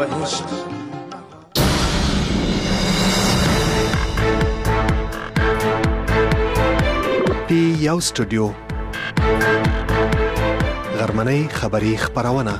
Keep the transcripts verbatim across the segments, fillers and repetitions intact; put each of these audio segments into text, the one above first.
عشق پی یو سټوډیو غرمنۍ خبری خبرونه.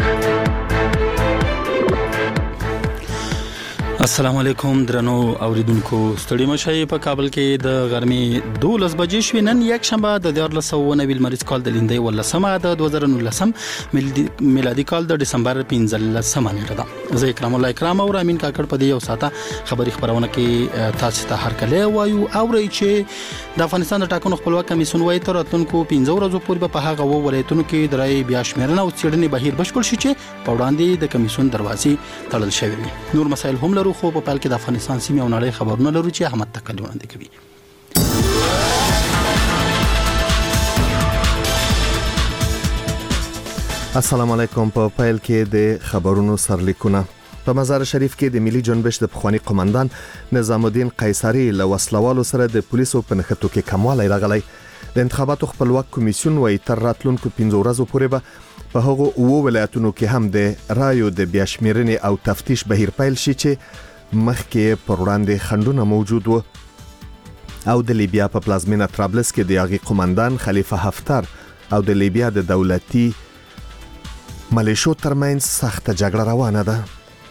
السلام علیکم درنو اوریدونکو، ستړي مشي په کابل کې د غرمې دولس بجې شوې. نن یک شنبه د دیار لسو نویل مریض کال د لیندۍ ولسمه د دوه زره نولسم میلادي کال د دسمبر پنځلسمه نیټه ده. زه اکرام الله اکرام او رامین کاکړ په دې یو ساعته خبري خبرونه کې تاسو ته هر کله وایو اوري چې د افغانستان د ټاکنو خپلواک کمیسیون وايي تر راتلونکو پنځه ورځې پورې په هغه ولایتونو کې د رای بیا شمیرنه او څېړنې بهیر بشپړ شي چې په وړاندې د کمیسیون دروازې تړل شوې دي. نور مسایل هم لرو، خو په پال کې د افغانستان سیمې او نړۍ خبرونه لرو چې احمد تکلی وړاندې کوي. السلام علیکم. په پایل کې د خبرونو سرلیکونه. په مزار شریف کې د ملي جنبش د پخوانی قومندان نظام الدین قیصری له وسلوالو سره د پولیسو په نښتو کې کموالی راغلی. د انتخاباتو خپلواک کمیسیون وايي تر راتلونکو پنځه ورځې پورې به په هغو اوو ولایتونو کې هم د رایو د بیا شمیرنې او تفتیش بهیر پیل شي چې مخکې پر وړاندې خنډونه موجود وو. او د لیبیا په پلازمینه طرابلس کې د هغې قومندان خلیفه حفتر او د لیبیا د دولتي ملیشو ترمنځ سخته جګړه روانه ده.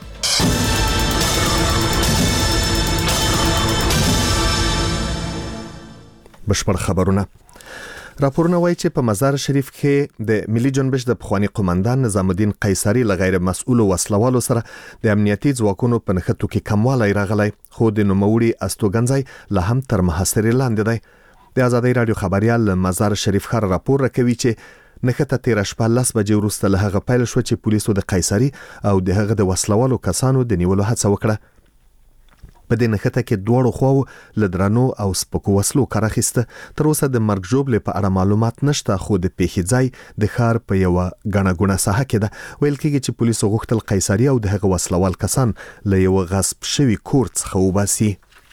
بشپړ خبرونه. راپورونه وایي چې په مزار شریف کې د ملي جنبش د پخوانی قومندان نظام الدین قیصری له غیر مسؤل وسلوالو سره د امنیتي ځواکونو په نښتو کې کموالی راغلی، خو د نوموړي استوګنځی له هم تر محاصرې لاندې دی. د ازادۍ رادیو خبريال مزار شریف ښار راپور راکوي چې نښته تیر شپه لس بجې وروسته له هغه پیل شو چې پولیسو د قیصری او د هغه د وسلوالو کسانو د نیولو هڅه وکړه. په دې نښته کې دوړو خواو لدرانو او سپکو وسلو کار اخیسته. تر اوسه د مرګ ژوبلې په اړه معلومات نشته، خو د پیښې ځای د ښار په یو غڼه ګونه ساحه کې ده. ویل کېږي چې پولیسو غوښتل قیصری او د هغه وسلوال کسان له یو غصب شوي کور څخه وباسي.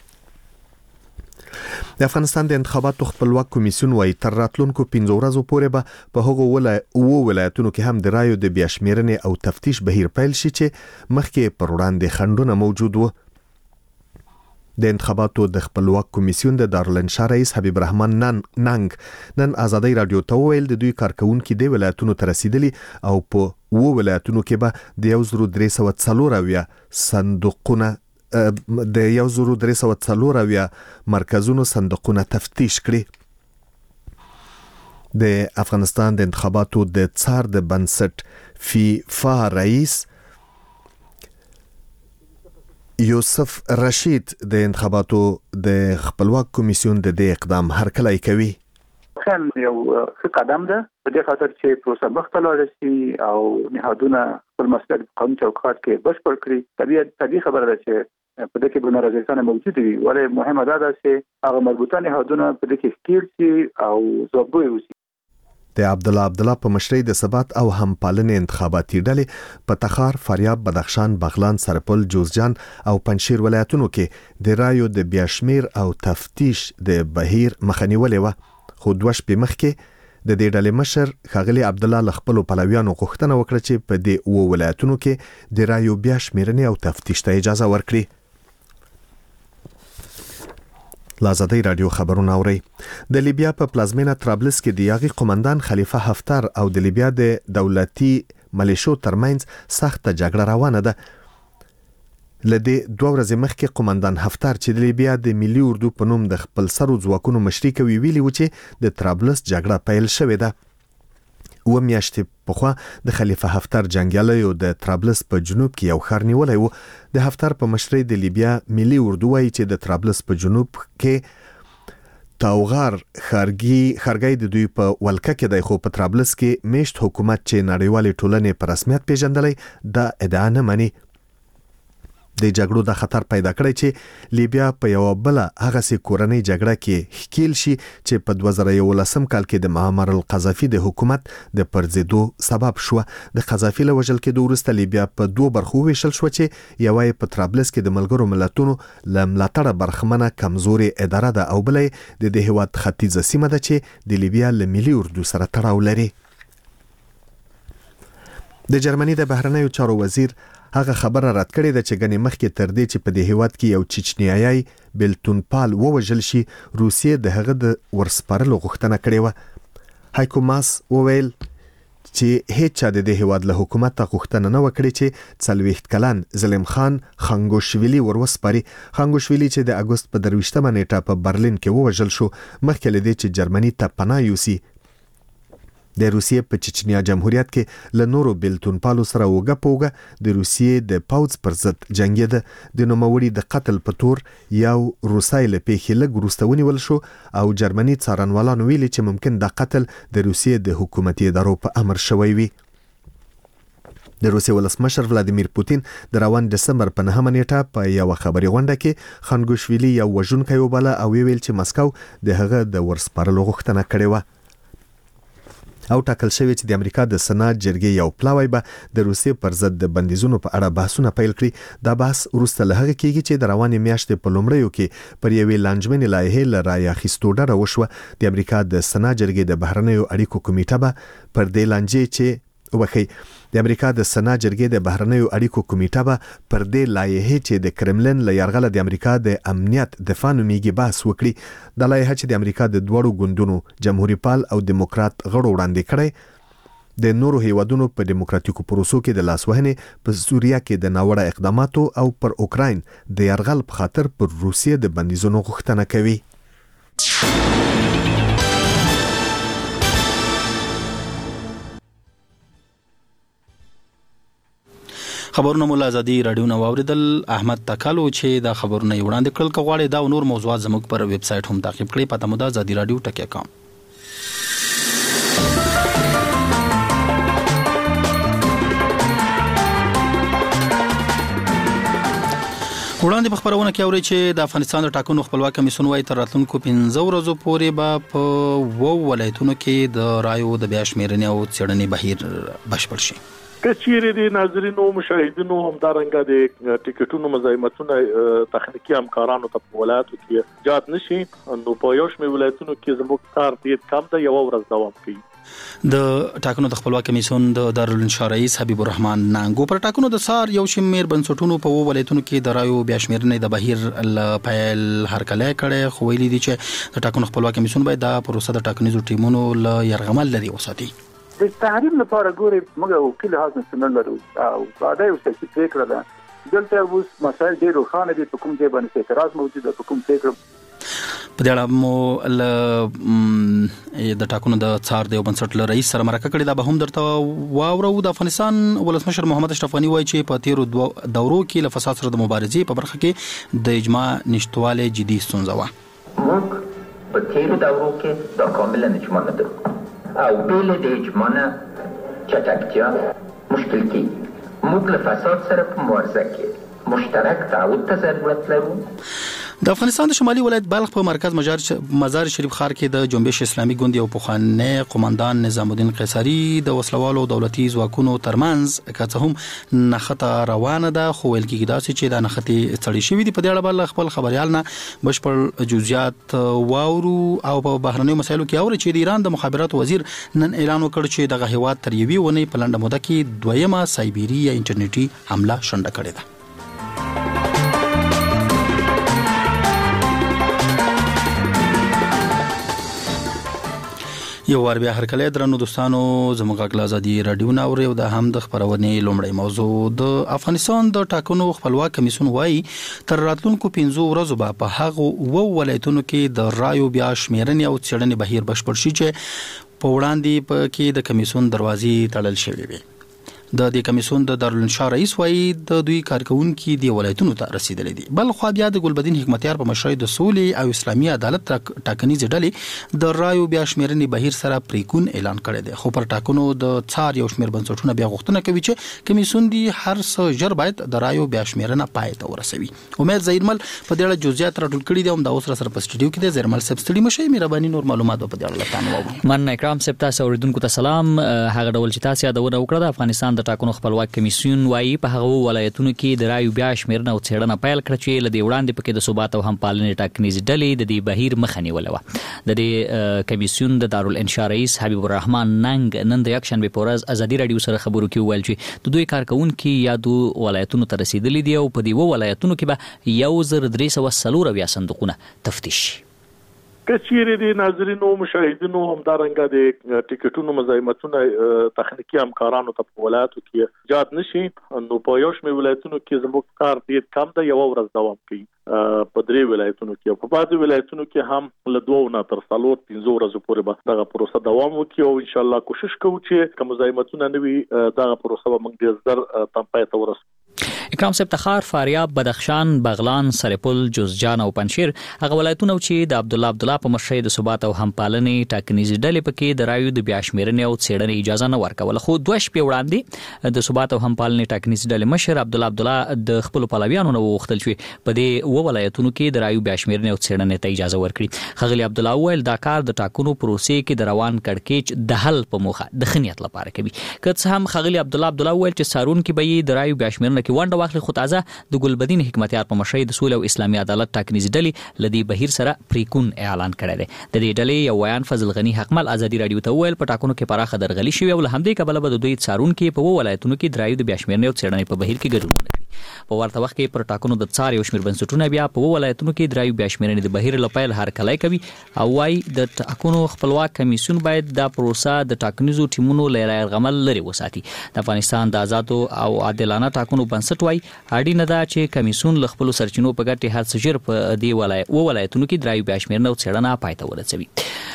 د افغانستان د انتخاباتو خپلواک کمیسیون وايي تر راتلونکو پنځه ورځې پورې به په هغو اوو ولایتونو کې هم د رایو د بیا شمیرنې او تفتیش بهیر پیل شي چې مخکې پر وړاندې خنډونه موجود وو. د انتخاباتو د خپلواک کمیسیون د دارالانشا رئیس حبیب الرحمن ننګ نن ازادۍ رادیو ته وویل د دوی کارکونکو د ولایتونو ته رسیدلي او په اوو ولایتونو کې به د یو زرو درې سوه څلور اویا صندوقونه د یو زرو درې سوه څلور اویا مرکزونو صندوقونه تفتیش کړي. د افغانستان د انتخاباتو د څار د بنسټ فیفا رئیس یوسف رشید د انتخاباتو د خپلواک کمیسیون د دې اقدام هرکلی کوي. خان یو څه قدم ده په دې خاطر چې پروسه مخته لاړه شي او نهادونه خپل مسؤلیت په قانون چوکاټ کې بشپړ کړي. طبیعت طبیعي خبره ده چې په دې کې به نارضایتونه موجود وي، ولې مهمه ده چې هغه مربوطه نهادونه په دې کې ښکیل شي او ځوابګوی وشي. د عبدالله عبدالله په مشرۍ د ثبات او همپالنې انتخاباتي ډلې په تخار، فاریاب، بدخشان، بغلان، سرپل، جوزجان او پنجشیر ولایتونو کې د رایو د بیا شمیر او تفتیش د بهیر مخه نیولې وه. خو دوه شپې مخکې د دې ډلې مشر ښاغلي عبدالله له خپلو پلویانو غوښتنه وکړه چې په دې اوو ولایتونو کې د رایو بیا شمیرنې او تفتیش ته اجازه ورکړي. لازادۍ رادیو خبرونه اوري. د لیبیا په پلازمینه طرابلس کې د یاغي قومندان خلیفه حفتر او د لیبیا د دولتي ملیشو ترمنځ سخته جګړه روانه ده. لدې دوه ورځې مخکې قومندان حفتر چې د لیبیا د ملي اردو په نوم د خپل سرو ځواکونو مشري کوي ویلي و چې د طرابلس جګړه پیل شوې ده. و میاشتې پخوا د خلیفه حفتر جنګیالیو د طرابلس په جنوب کې یو ښار نیولی و. د حفتر په مشرۍ د لیبیا ملي اردو وايي چې د طرابلس په جنوب کې تاوغار ښارګي ښارګی د دوی په ولکه کې دی، خو په طرابلس کې میشت حکومت چې نړیوالې ټولنې په رسمیت پیژندلی دا ادعا نه مني. د جګړو د خطر پیدا کړی چې لیبیا په یو بل هغه کورنۍ جګړه کې ښکیل شي چې په دوه زره یولسم کال کې د معمر القذافي د حکومت د پرځېدو سبب شو. د قذافي له وژل کېدو وروسته لیبیا په دوه برخو ویشل شو چې یوه یې په طرابلس کې د ملګرو ملتونو له ملاتړه برخمنه کمزوري اداره ده او بله د دې هېواد ختیځه سیمه ده چې د لیبیا له ملي اردو سره تړاو لري. د جرمني د بهرنیو چارو وزیر هغه خبره رد کړې ده چې غني مخکې تر دې چې په دې هیواد کې یو چچنیایي بلتونپال ووژل شي روسیې د هغه د ورسپارلو غوښتنه کړې و. هایکو ماس وویل چې هیڅ چا د دې هیواد له حکومت ته غوښتنه نه وکړي چې څلوېښت کلن زلیم خان خانګوشویلی وروسپاري. خانګوشویلی چې د اگست په درویشتمه نیټه په برلین کې ووژل شو مخکې له دې چې جرمني ته پناه یوسي. د روسیې په چچنیا جمهوریت کې له نورو بلتونپالو سره وګه پوګه د روسیې د پوځ پر ضد جنگیده. د نوموړي د قتل په تور یو روسای له پیښې لږ وروسته ونیول شو او جرمني څارنوالانو ویلي چې ممکن دا قتل د روسیې د حکومتي ادارو په امر شوی وي. د روسیې ولسمشر ولادیمیر پوتین د روان دسمبر په نهمه نیټه په یو خبري غونډه کې خانګوشویلی یو وژونکی وباله او ویل چې مسکو د هغه د ورسپارلو غوښتنه کړې و او ټاکل شوی چې د امریکا د سنات جرګې یو پلاوی به د روسیې پر ضد د بندیزونو په اړه بحثونه پیل کړي. دا بحث وروسته له هغه کېږي چې د روانې میاشتې په لومړیو کې پر یوې لانجمنې لایحې له رایې اخیستو ډډه وشوه. د امریکا د سنات جرګې د بهرنیو اړیکو کمیټه به پر دې لانجې چې وخی د امریکا د سنات جرګې د بهرنیو اړیکو کمیټه به پر دې لایحې چې د کرملن له یرغله د امریکا د امنیت دفاع نومیږي بحث وکړي. د لایحه چې د امریکا د دوړو ګوندونو جمهوریت پال او دیموکرات غړو وړاندې کړي د نورو هیوادونو په دیموکراتیکو پروسو کې د لاسوهنې په سوریه کې د ناوړه اقداماتو او پر اوکراین د یرغل په خاطر پر روسیې د بندیزونو غوښتنه کوي. خبرونه مول ازادي رادیو نو اوریدل. احمد تکالو چې دا خبرونه وړاندې کړل کغواړي دا نور موضوعات زموږ پر ویب سټ هم تعقیب کړئ. پته مو ده ازادي رادیو ټکی کام. وړاندې په خبرونه کې اوري چې د افغانستان د ټاکنو خپلواک کمیسیون وايي تر راتلونکو پنځه ورځو پورې به په وو ولایتونو کې د رایو د بیا شمیرنې او څېړنې بهیر بشپړ شي. کچېرې د ناظرینو مشاهدینو همدارنګه د ټیکټونو مزاحمتونه تخنیکی همکارانو ته په ولایتو کې جات نشي نو په یو شمېر ولایتونو کې زموږ کار ډېر کم دی یو ورځ دوام کوي. د ټاکنو د خپلواک کمیسیون د دارالانشا رئیس حبیب الرحمن نانګو پر ټاکنو د سار یو شمېر بنسټونو په ولایتونو کې د رایو بیا شمیرنې د بهیر ل پیل هرکله کړي خو ویلي دي چې د ټاکنو خپلواک کمیسیون باید د پروسه د ټاکنیزو ټیمونو ل يرغمل لري وساتي. د تحریم لپاره ګوري موږ وکیل حاضر سنل لرو او دا یو څه چې فکر ده دلته اوس مسایل ډېر روښانه دي په کوم ځای باندې اعتراض موجود ده په کوم فکر په دې اړه مو د ټاکنو د څار د بنسټ ل رئیس سره مرکه کړې دا به هم درته واورو. د افغانستان ولسمشر محمد اشرف غنی وایي چې په تیرو دورو کې له فساد سره د مبارزې په برخه کې د اجماع نشټواله جدي ستونزه و. موږ په تیرو دورو کې د کامل اجماع نه درلود او بیل د اجماع چټکتیا مشکل کی موږ له فساد سره په مبارزه کې مشترک تعهد ته ضرورت لرو. د افغانستان د شمالي ولایت بلخ په مرکز مزار شریف ښار کې د جنبش اسلامي ګوند یو پخوانی قوماندان نظام الدین قیصری د وسلوالو دولتي ځواکونو ترمنځ که څه هم نښته روانه ده خو ویل کېږي داسې چې دا نښتې څړې شوي دي. په دې اړه به خپل خبريال نه بشپړ جزئیات واورو او په بهرنیو مسایلو کې اوري چې د ایران د مخابراتو وزیر نن اعلان وکړ چې دغه هیواد تر یوې ونې په لنډه موده کې دویمه سایبری یا انټرنیټي حمله شنډه کړې ده. یو ور بیا هرکله درنو دوستانو زموږ غږ ازادي رادیو ناوړي او د هم د خبرونې لومړی موضوع د افغانستان د ټاکنو خپلواک کمیسیون وايي تر راتلونکو پنځو ورځو به په هغه وو ولایتونو کې د رایو بیا شمیرنې او څېړنې بهیر بشپړ شي چې په وړاندې په کې د کمیسیون دروازې تړل شوې وي. د دې کمیسیون د دارالانشا رئیس وايي د دوی کارکونکو د ولایتونو ته رسیدلې دي. بل خو بیا د ګلبدین حکمتیار په مشرۍ د سولې او اسلامي عدالت ټاکنیز ډلې د رایو بیا شمیرنې بهیر سره پریکون اعلان کړی دی خو پر ټاکنو د څار یو شمیر بنسټونه بیا غوښتنه کوي چې کمیسیون دی هر څه ژر باید د رایو بیا شمیرنه پای ته ورسوي. امید زیرمل په دې اړه جزئیات راټول کړي دي او د اوس سره په سټډیو کې د زیرمل سب ستړي مشي مهرباني نور معلومات په دې اړه لټانو. من اکرام سپتا اوریدونکو ته سلام. هغه ډول چې تاسو یادونه وکړه د افغانستان د ټاکنو خپلواک کمیسیون وایي په هغه ولایتونو کې د رایو بیا شمیرنه او څېړنه پیل کړه چې له دې وړاندې پکې د ثبات او همپالنې ټاکنیزې ډلې د دې بهیر مخه نیولې وه. د دې کمیسیون د دارالانشا رئیس حبیب الرحمن ننګ نن د یکشنبې په ورځ ازادي راډیو سره خبرو کې وویل چې د دوی کارکونکي یادو ولایتونو ته رسیدلي دي او په دې و ولایتونو کې به یو زر درې سوه څلور اویا صندوقونه تفتیش شي. کچېرې د ناظرینو مشاهدینو همدارنګه د ټیکټونو مزاحمتونه تخنیکی همکارانو ته په ولایتو کې جات نشي نو په یو شمېر ولایتونو کې زموږ کار ډېر کم دی، یو ورځ دوام کوي په درې ولایتونو کې. په بعضو ولایتونو کې هم له دوه نه تر څلور پنځه ورځې پورې به دغه پروسه دوام وکړي او ان شاء الله کوشش کوو چې کوم مزاحمتونه نه وي دغه پروسه به موږ ډېر زر تم پای ته ورسوو. اکرام صاحب تخار، فاریاب، بدخشان، بغلان، سرپل، جوزجان او پنشیر هغه ولایتونه چې د عبد الله عبد الله په مشرۍ د ثبات او همپالنې ټاکنیزې ډلې پکې د رایو د بیا شمیرنې او څېړنې اجازه نه ورکوله، خو دوه شپې وړاندې د ثبات او همپالنې ټاکنیزې ډلې مشر عبد الله عبد الله د خپل پلویانو نه وغوښتل چې په دې و ولایتونو کې د رایو بیا شمیرنې او څېړنې ته اجازه ورکړي. ښاغلي عبد الله وویل دا کار د ټاکنو پروسې کې د روان کړکېچ د حل په موخه د ښه نیت لپاره کوي. که څه هم ښاغلي عبد الله عبد الله وویل چې څارونکي به یې د رایو بیا شمیرنه کې ونډه واخلي، خو تازه د ګلبدین حکمتیار په مشرۍ د سولې او اسلامي عدالت ټاکنیزې ډلې له دې بهیر سره پریکون اعلان کړی دی. د دې ډلې یو ویان فضل غني حقمل ازادي راډیو ته وویل په ټاکنو کې پراخه درغلي شوې او له همدې کبله به د دوی څارونکي په ولایتونو کې د رایو د بیا شمیرنې او څېړنې په بهیر کې ګډون ونه کړي. په ورته وخت کې پر ټاکنو د څار یو شمېر بنسټونه بیا په ولایتونو کې د رایو بیا شمیرنې د بهیر له پیل هرکلی کوي او وایي د ټاکنو خپلواک کمیسیون باید دا پروسه د ټاکنیزو ټیمونو له یرغمل لرې وساتي. د افغانستان د آزادو او عادلانه ټاکنو بنسټ وایي اړینه ده چې کمیسیون له خپلو سرچینو په ګټې هر څه ژر په دې ولایت و ولایتونو کې د رایو بیا شمیرنه او څېړنه پای ته ورسوي.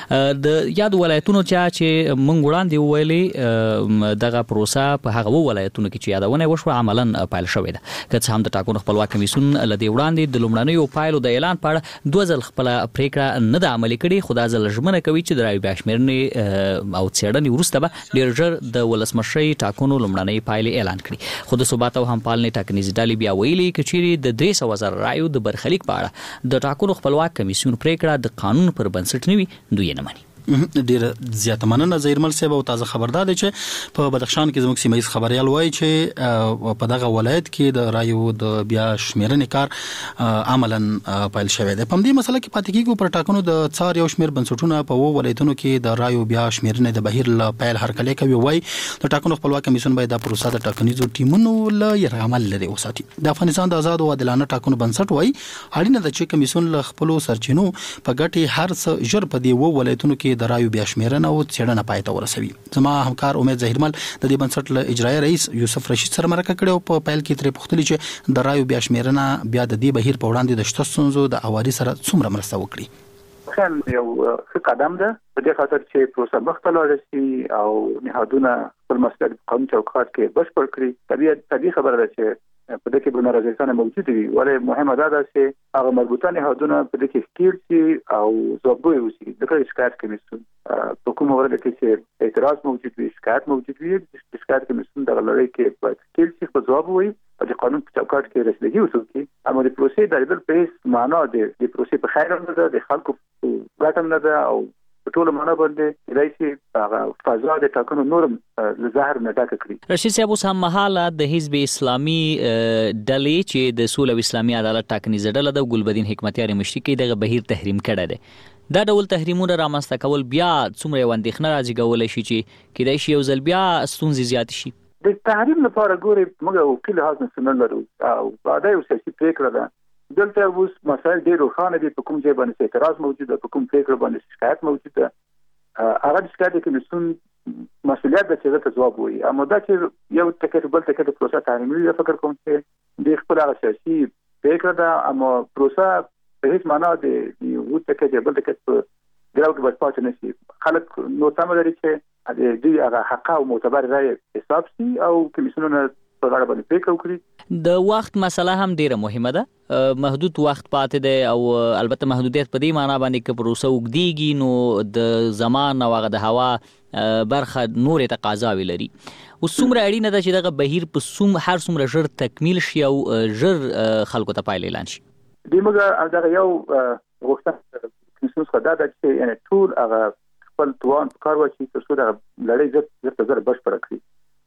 د یاد ولایتونو چې موږ وړاندې وویلې دغه پروسه په هغه ولایتونو کې چې یادونه وشوه عملاً پیل شوې ده. که څه هم د ټاکنو خپلواک کمیسیون له دې وړاندې د لومړنیو پایلو د اعلان په اړه دوه ځل خپله پریکړه نه ده عملي کړې، خو دا ځل ژمنه کوي چې د رایو بیا شمیرنې او څېړنې وروسته به ډېر ژر د ولسمشرۍ ټاکنو لومړنۍ پایلې اعلان کړي. خو د ثبات او همپالنې ټاکنیزې ډلې بیا ویلي که چیرې د درې سوه زره رایو د برخلیک په اړه د ټاکنو خپلواک کمیسیون پریکړه د قانون پر بنسټ نه وي، دوی یې نه مني. ډېر زیاته مننه زهیرمل صاحب. او تازه خبردار دی چې په بدخشان کې زموږ سیمه ییز خبریال وایي چې په دغه ولایت کې د رایو د بیا شمیرنې کار عملاً پیل شوی دی. په همدې مسله کې پاتې کېږو. پر ټاکنو د څار یو شمېر بنسټونه په اوو ولایتونو کې د رایو بیا شمیرنې د بهیر له پیل هرکلی کوي. وایي د ټاکنو خپلواک کمیسیون باید دا پروسه د ټاکنیزو ټیمونو له یرغمل لرې وساتي. د افغانستان د آزادو او عادلانه ټاکنو بنسټ وایي اړینه ده چې کمیسیون له خپلو سرچینو په ګټې هر څه ژر په دې اوو ولایتونو کې د رایو بیا شمیرنه او څېړنه پای ته ورسوي. زما همکار امید زهیرمل د دې بنسټ له اجرایي رئیس یوسف رشید سره مرکه کړې او په پیل کې ترې پوښتلي چې د رایو بیا شمیرنه بیا د دې بهیر په وړاندې د شته ستونزو د هواري سره څومره مرسته وکړي. خل یو ښه قدم ده په دې خاطر چې پروسه مخته لاړه شي او نهادونه خپل مسؤلیت په قانون چوکاټ کې بشپړ کړي. طبیعي طبیعي خبره ده چې په دې کې بنارضایتونه موجود وي، ولې مهمه دا ده چې هغه مربوطه نهادونه په دې کې ښکیل شي او ځوابګوی اوسي. ځکه شکایت کمیسیون په کومه ورځ کې چې اعتراض موجود وي، شکایت موجود وي، د شکایت کمیسیون دغه لړۍ کې باید ښکیل شي، په ځواب ووایي او د قانون په چوکاټ کې رسیدګي وشو کړي. اما د پروسې درېدل په هېڅ معنا د د پروسې په خیر هم نه ده، د خلکو ګټه هم نه ده او په ټولو معنا باندې کېدای شي هغه فضا د ټاکنو نور له زهر نه ډکه کړي. رشید صاحب، اوس هم مهاله د حزب اسلامي ډلې چې د سولې او اسلامي عدالت ټاکنیزه ډله ده ګلبدین حکمتیار مشري کې دغه بهیر تحریم کړی دی. دا ډول تحریمونه رامنځته کول بیا څومره یو اندېښنه رازېږولی شي چې کېدای شي یو ځل بیا ستونزې زیاتې شي؟ د تحریم لپاره ګورې موږ وکیل لحاظ نه نه لرو او دا یو سیاسي پرېکړه ده. دلته اوس مسایل ډېر روښانه دي، په کوم ځای باندې اعتراض موجود ده، په کوم پرېکړه باندې شکایت موجود ده. هغه د شکایت کمیسیون مسؤلیت ده چې ته ځواب ووایي. اما دا چې یو ټکټ بل ټکټ د پروسه تحریموي، زه فکر کوم چې د خپل هغه سیاسي پرېکړه ده. اما پروسه په هیڅ معنا د یو ټکټ بل ټکټ په ګراو کې باید پاتې نه شي. خلک نو تمه لري چې د دوی هغه حق او معتبر رایې حساب شي او کمیسیونونه په غاړه باندې پرېکړه وکړي. د وخت مسله هم ډیره مهمه ده. محدود وخت پاتې دی او البته محدودیت په دې معنا باندې چې پروسه اوږدېږي نو د زمان او هغه د هوا برخه نورې تقاضاوې لري. اوس څومره اړینه ده چې دغه بهیر په څوم هر څومره ژر تکمیل شي او ژر خلکو ته پایله اعلان شي. د موږ دغه یو غوښتنه کمیسیون څخه دا ده چې یعنې ټول هغه خپل توان په کار واچوي تر څو دغه لړۍ زر زر زر بشپړه کړي.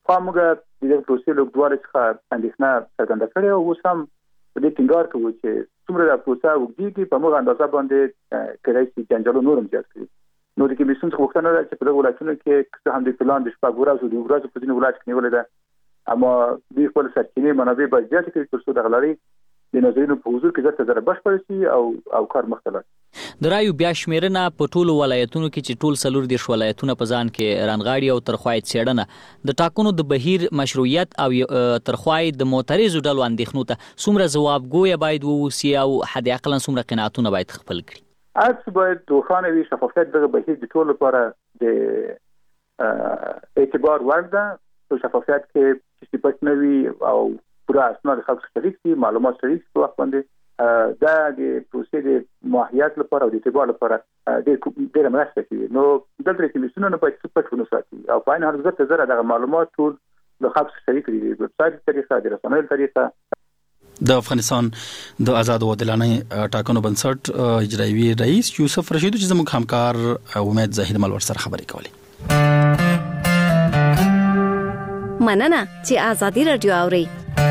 موږ د دې پروسې له دوه څخه اندېښنه څرګنده کړې او اوس هم په دې ټینګار کوو چې څومره د پروسه وګړي په موږ اندازه باندې کېدای شي جنجالو نورم زیات کړي. نو د کمیسیون څخه وختونه ده چې په دغه ولایتونو کې څه هم د پلان د شپږ ورځو د ورځو په ځینو ولایت کې نیولې ده، اما دوی خپل سرچینې منابع باید زیاتې کړي تر څو د غلاري د نظرونو په حضور کې زړه زړه بشپړ شي او او کار مختلف. د رایو بیا شمیرنه په ټولو ولایتونو کې چې ټول څلور دیرش ولایتونه په ځان کې رانغاړي او ترخوای څېړنه د ټاکنو د بهیر مشروعیت او ترخوای د معترضو ډلو اندېښنو ته څومره ځوابګوی باید ووسی او حد اقل څومره قناعتونه باید خپل کړي. اڅ باید روښانه وي، شفافیت دغه بهیر د ټولو لپاره د اعتبار وړ ده. په شفافیت کې چې پټ نه وي او پوره اسناد خلک شریک شي، معلومات شریک شي په وخت باندې دا د پروسې د ماهیت لپاره او د اعتبار لپاره ډېر مرسته کوي. نو دلته کمیسیونونه باید پټ ونه ساتي او په عین حال زه زره دغه معلومات ټول له خلکو شریک کړي د ویب سایټ طریقه د رسنیو طریقه. د افغانستان د آزاد او عادلانه ټاکنو بنسټ اجرایي رئیس یوسف رشید چې زموږ همکار امید زاهد مل ور سره خبرې کولې. مننه چې آزادي رادیو اوري.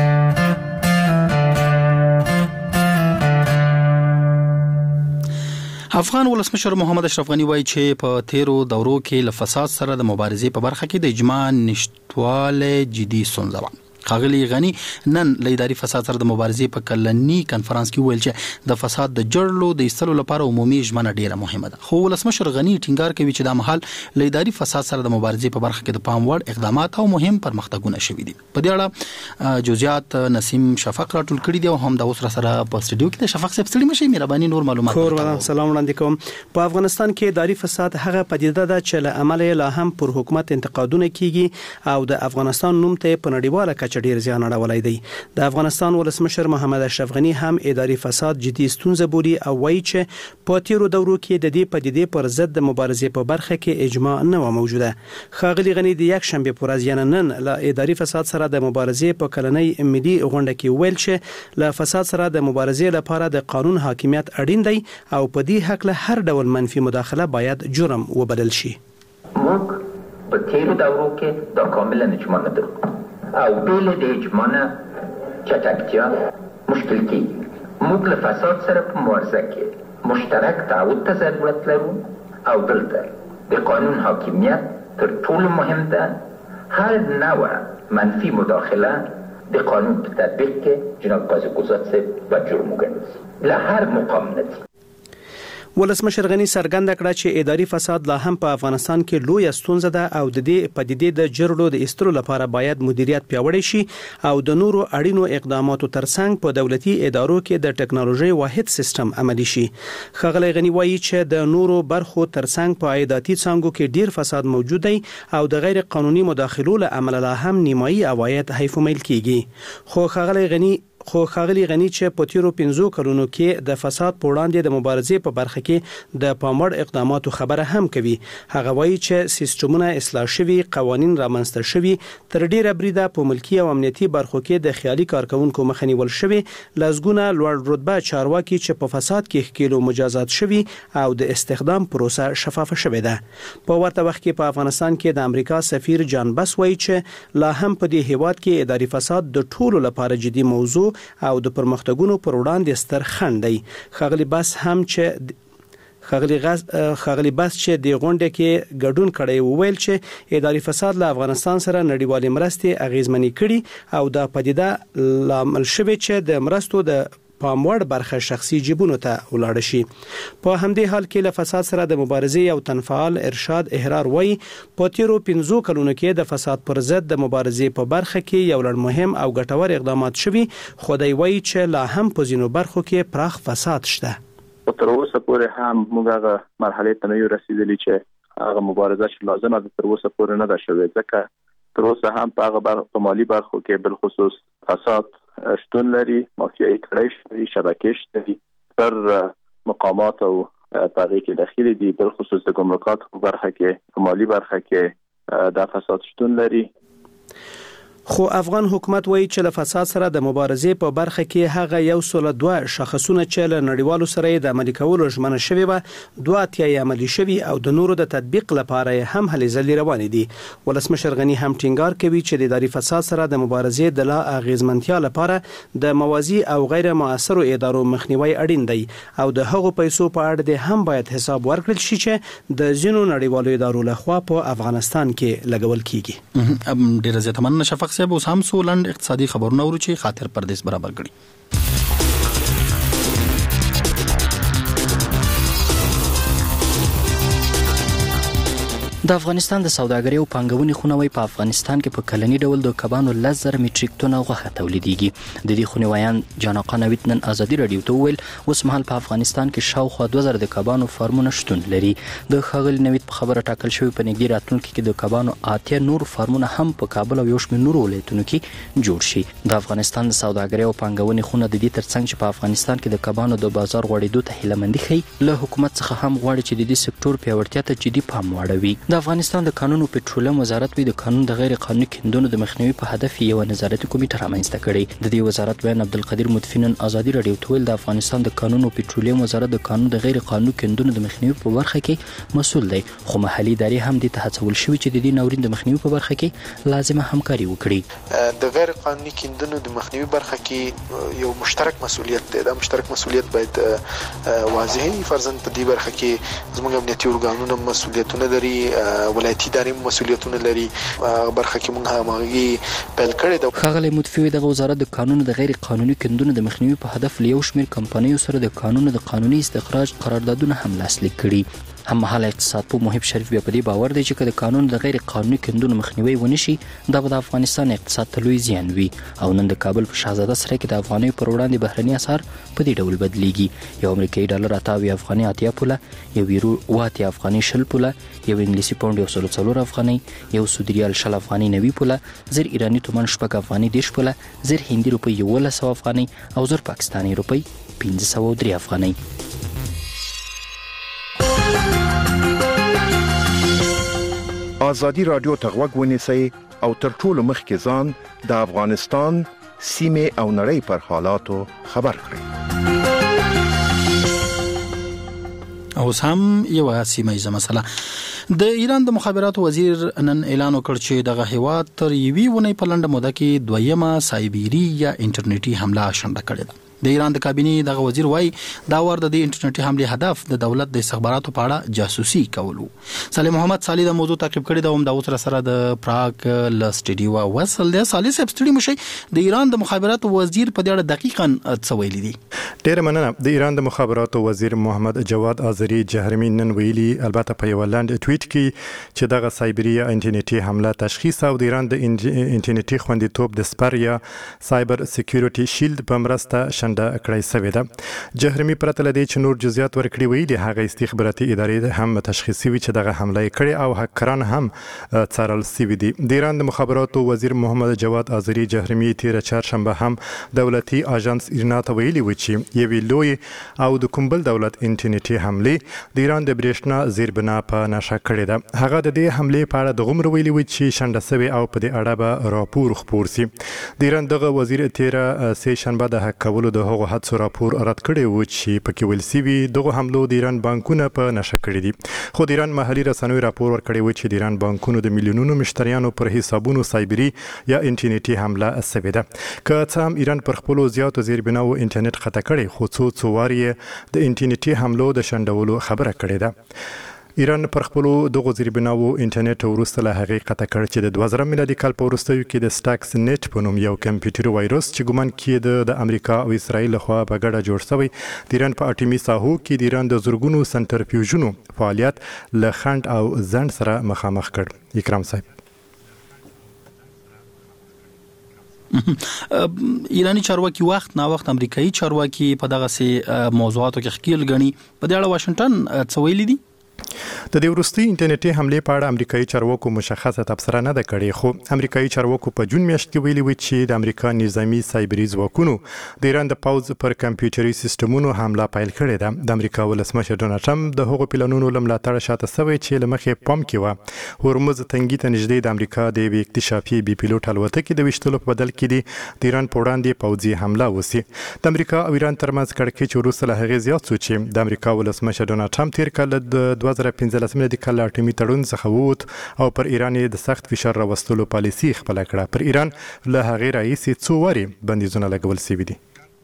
افغان ولسمشر محمد اشرف غنی وایي چې په تیرو دورو کې له فساد سره د مبارزې په برخه کې د اجماع نشټواله جدي ستونزه وه. خاغلی غنی نن له اداري فساد سره د مبارزې په کلنی کانفرنس کې ویل چې د فساد د جړلو د ایستلو لپاره عمومي ژمنه ډیره مهمه ده. خو ولسمشر غنی ټینګار کوي چې د مهال له اداري فساد سره د مبارزې په برخه کې د پام وړ اقدامات او مهم پرمختګونه شوي دي. په دې اړه جزئیات نسیم شفق راټول کړي دي او هم د اوس سره په سټډیو کې د شفق صاحب ستړي مشي مهرباني نور معلومات ورکړئ. سلام وړاندې کوم. په افغانستان کې اداري فساد هغه پدیده ده چې له عمله لا هم پر حکومت انتقادونه کیږي او د افغانستان نوم ته په نړیواله کچه ډیر زیان اړولی دی. د افغانستان ولسمشر محمد اشرف غنی هم اداري فساد جدي ستونزه بولي او وایي چې په تیرو دورو کې د دې پدیدې پر ضد د مبارزې په برخه کې اجماع نه و موجوده. خاغلی غنی د یک شنبه پر ورځ یعنی نن له اداري فساد سره د مبارزې په کلنۍ ملي غونډه کې ویل چې له فساد سره د مبارزې لپاره د قانون حاکمیت اړین دی او په دې حق له هر ډول منفي مداخله باید جرم وبلل شي. موږ په تیرو دورو کې دا کاملا اجماع نه درلود او بیل د اجماع چټکتیا مشکل کی. موږ له فساد سره په مبارزه کې مشترک تعهد ته ضرورت لرو او دلته د قانون حاکمیت تر ټولو مهم ده. هر نوع منفي مداخله د قانون په تطبیق کې جناب قاضي قضات صاحب و جرم وګڼل له هر مقام نه. ولسمشر غنی څرګنده کړه چې اداري فساد لا هم په افغانستان کې لوی ستونزه ده او د دې پدیدې د جرړو د ایستلو لپاره باید مدیریت پیاوړی شي او د نورو اړینو اقداماتو ترڅنګ په دولتي ادارو کې د ټکنالوژي واحد سیستم عملی شي. خغلی غنی وایي چې د نورو برخو ترڅنګ په عایداتي څانګو کې ډیر فساد موجود دی او د غیر قانوني مداخلو له امله لا هم نیمایي عواید حیفومیل کیږي. خو خغلی غنی خو خاغلی غنی چې په تیرو پنځو کلونو کې د فساد په وړاندې د مبارزې په برخه کې د پاموړ اقداماتو خبره هم کوي. هغه وایي چې سیستمونه اصلاح شوي، قوانین رامنځته شوي، تر ډیره بریده په ملکی او امنیتي برخو کې د خیالي کارکونکو مخه نیول شوي، لزګونه لوړ رتبه چارواکي چې په فساد کې ښکیلو مجازات شوي او د استخدام پروسه شفافه شوې ده. په ورته وخت کې په افغانستان کې د امریکا سفیر جان بس وایي چې لا هم په دې هیواد کې اداري فساد د ټولو لپاره جدي موضوع او د پرمختګونو پر وړاندې ستر خنډ دی. خغلی بس هم چې خغلی غاز خغلی بس چې د غونډه کې ګډون کړي وویل چې اداري فساد له افغانستان سره نړیوالې مرستې اغیزمنې کړي او د پدیده لامل شوی چې د مرستو د پاموړ برخه شخصي جیبونو ته ولاړ شي. په همدې حال کې له فساد سره د مبارزې او تنفعل ارشاد احرار وایي په تیرو پنځو کلونو کې د فساد پر ضد د مبارزې په برخه کې یو لړ مهم او ګټور اقدامات شوي، خو دی وایي چې لا هم په ځینو برخو کې پراخ فساد شته. تر اوسه پورې هم موږ هغه مرحله ته نه یو رسیدلی چې هغه مبارزه چې لازمه ده تر اوسه پورې نه ده شوې، ځکه تر اوسه هم په هغه په مالي برخو کې بل خصوص فساد شتون لري، مافیایي کړی شوي، شبکې شته تر مقامات او پاغي کې داخلي دي، بل خصوص د ګمرکات په برخه کې په مالي برخه کې دا فساد شتون لري. خو افغان حکومت وایي چې له فساد سره د مبارزې په برخه کې هغه یو سل دوه شاخصونه چې له نړیوالو سره د عملي کولو ژمنه شوی و دوه اتیا عملي شوی او د نورو د تطبیق لپاره هم هلې ځلې روانې دي. ولسمشر غني هم ټینګار کوي چې د اداري فساد سره د مبارزې د لا اغیزمنتیا لپاره د موازی او غیر مؤثرو ادارو مخنیوي اړین دی او د هغو پیسو په اړه د هم باید حساب ورکړل شي چې د ځینو نړیوالو ادارو لخوا په افغانستان کې لګول کیږي. ډیره زیاته مننه شفق صاحب. اوس هم سولند اقتصادي خبرونه ورو چې خاطر پردیس برابر کړي. د افغانستان د سوداګرۍ او پانګونې خونوي په افغانستان کې په کلني ډول د کبانو لس زره میټریک ټنه غوښه تولیدېږي. د دې خونې ویان جانقا نوید نن ازادي رادیو ته وویل اوس مهال په افغانستان کې شاوخوا دوه زره د کبانو فارمونه شتون لري. د ښاغلي نوید په خبره ټاکل شوی په نږدې راتلونکي کې د کبانو اتیا نور فارمونه هم په کابل او یو شمېر نورو ولایتونو کې جوړ شي. د افغانستان د سوداګرۍ او پانګونې خونه د دې ترڅنګ چې په افغانستان کې د کبانو د بازار غوړېدو ته هیلهمندي ښیي له حکومت څخه هم غواړي چې د دې سکتور پیاوړتیا ته جدي پام واړوي. د افغانستان د قانون او پټرولیم وزارت وی د قانون د غیر قانوني کیندونو د مخنیوي په هدف یو نظارتي کمیټه رامنځته کړې. د دې وزارت بیان عبدالقدیر مدفنن ازادي رادیو ته ویل د افغانستان د قانون او پټرولیم وزارت د قانون د غیر قانوني کیندونو د مخنیوي په برخه کې مسؤل دی خو محلي ادارې هم د تهڅول شوی چې د دې ناورین د مخنیوي په برخه کې لازمه همکاري وکړي. د غیر قانوني کیندونو د مخنیوي برخه کې یو مشترک مسؤلیت دی. دا مشترک مسؤلیت باید واضح وي. فرضاً په دې برخه کې زموږ امنیتي ارګانونه مسؤلیتونه لري، ولایتي ادارې مسؤلیتونه لري. برخه کې موږ همغږي پیل کړې ده. ښاغلی مدفوع د وزارت د قانون د غیر قانوني کیندونو د مخنیوي په هدف له یو شمېر کمپنیو سره د قانون د قانوني استخراج قراردادونه هم لاسلیک کړي. هم مهال اقتصاد په محب شریف بیا په دې باور دی چې د قانون د غیر قانوني کیندونو مخنیوي ونشي دا به د افغانستان اقتصاد ته لوی زیان وي او نن د کابل په شاهزاده سره کې د افغانۍ پر وړاندې بهرني اسعار په دې ډول بدلیږي. یو امریکایي ډالر اتاوي افغاني اتیا پوله، یو یورو واته افغاني شل پوله، یو انګلیسي پاوند یو سل څلور افغاني، یو سعودي ریال شل افغاني نوي پوله، زر ایرانی تومان شپږ افغاني دیش پوله، زر هندي روپی یولس افغاني او زر پاکستاني روپی پنځه سوه درې افغاني. ازادي رادیو ته غوږ ونیسئ او تر ټولو مخکې ځان د افغانستان سیمې او نړۍ پر حالاتو خبر کړئ. اوس هم یو سیمه مسله. د ایران د مخابراتو وزیر نن اعلان وکړ چې دغه هیواد تر یوې ونې په لنډه موده کې دویمه سایبری یا انټرنیټي حمله شنډه کړې ده. د ایران د کابینې دغه وزیر وایي دا ور د انټرنیټي حمله هدف د دولت د استخباراتو په اړه جاسوسي کول. صالح محمد صالح د موضوع تعقیب کړی دا هم د اوسره سره د پراګ ل سټډیو وصل دی. صالح صاحب سټډیو مشي د ایران د مخابراتو وزیر په دې اړه دقیقاً څه ویلي دي؟ ډیر مننه. د ایران د مخابراتو وزیر محمد جواد آذری جهرمی نن ویلي البته په یو لاند ټویټ کې چې دغه سایبری یا انټرنیټي حمله تشخیص او د ایران د انټرنیټي خوندیتوب د سپر یا سایبر سکیورټي شیلډ په مرسته شنډه کړای شوې ده. جهرمی پرته لدی چې نور جزئیات ورکړي ویلي هغه استخباراتي ادارې هم تشخیصي وي چې دغه حمله کړې او هکران هم څارل شوي دي. د ایران د مخابراتو وزیر محمد جواد آذری جهرمی تیر چهارشنبه هم دولتي اژانس ایرنا ته ویلي و چې یوې لوی او د کومبل دولت انټرنیټي حمله د ایران د برېښنا زیربنا په نشه کړې ده. هغه د دې حمله په اړه د غمر ویلي و چې شنډه شوی او په دې اړه به راپور خپور شي. د ایران دغه وزیر تیر سه شنبه د حق کولو د هغو حادثو راپور رد کړی و چې پکې ویل شوي دغه حملو د ایران بانکونه په نشه کړي دي. خو د ایران محلي رسنیو راپور ورکړی و چې د ایران بانکونو د میلیونونو مشتریانو پر حسابونو سایبری یا انټرنیټي حمله شوې ده. که څه هم ایران پر خپلو زیاتو زیربناو انټرنیټ قطع کړی خو څو څو واري د انټرنیټي حملو د شنډولو خبره کړې ده. ایران پر خپلو دغه زیربناو انټرنیټ وروسته له هغې قطع کړ چې د دوه زره میلادي کال په وروستیو کې د سټاکس نیټ په نوم یو کمپیوټري وایرس چې ګومان کېده د امریکا او اسرائیل لخوا په ګډه جوړ شوی د ایران په اټومي ساحو کې د ایران د زرګونو سنټرفیوژونو فعالیت له خنډ او ځنډ سره مخامخ کړ. اکرام صاحب ایرانی چارواکي وخت نا وخت امریکایي چارواکي په دغه سي موضوعاتو کې خکیل غني په دې اړه واشنگټن څه ویلي دي؟ د دې وروستي انټرنیټي حملې په اړه امریکایي چارواکو مشخصه تبصره نه ده کړې، خو امریکایي چارواکو په جون میاشت کې ویلي و چې د امریکا نظامی سایبري ځواکونو د ایران د پوځ پر کمپیوټري سیستمونو حمله پیل کړې ده. د امریکا ولسمشر ډونالد ټرمپ د هغو پلانونو له ملاتړه شاته سوی چې له مخې پام کې و هورمز تنګي ته نږدې د امریکا د یوې اکتشافي بي پیلوټ الوتکې د ویشتلو په بدل کې د ایران په وړاندې پوځي حمله وسي. د امریکا او ایران ترمنځ کړکېچ وروسته له هغې زیات شو چې د امریکا ولسمشر ډونالد ټرمپ تیر کال د دوه زره پنځلسم د کال اټومي تړون څخه ووت او پر ایران د سخت فشار راوستلو پالیسي خپله کړه. پر ایران له هغې راهیسې څو وارې بندیزونه لګول شوي دي.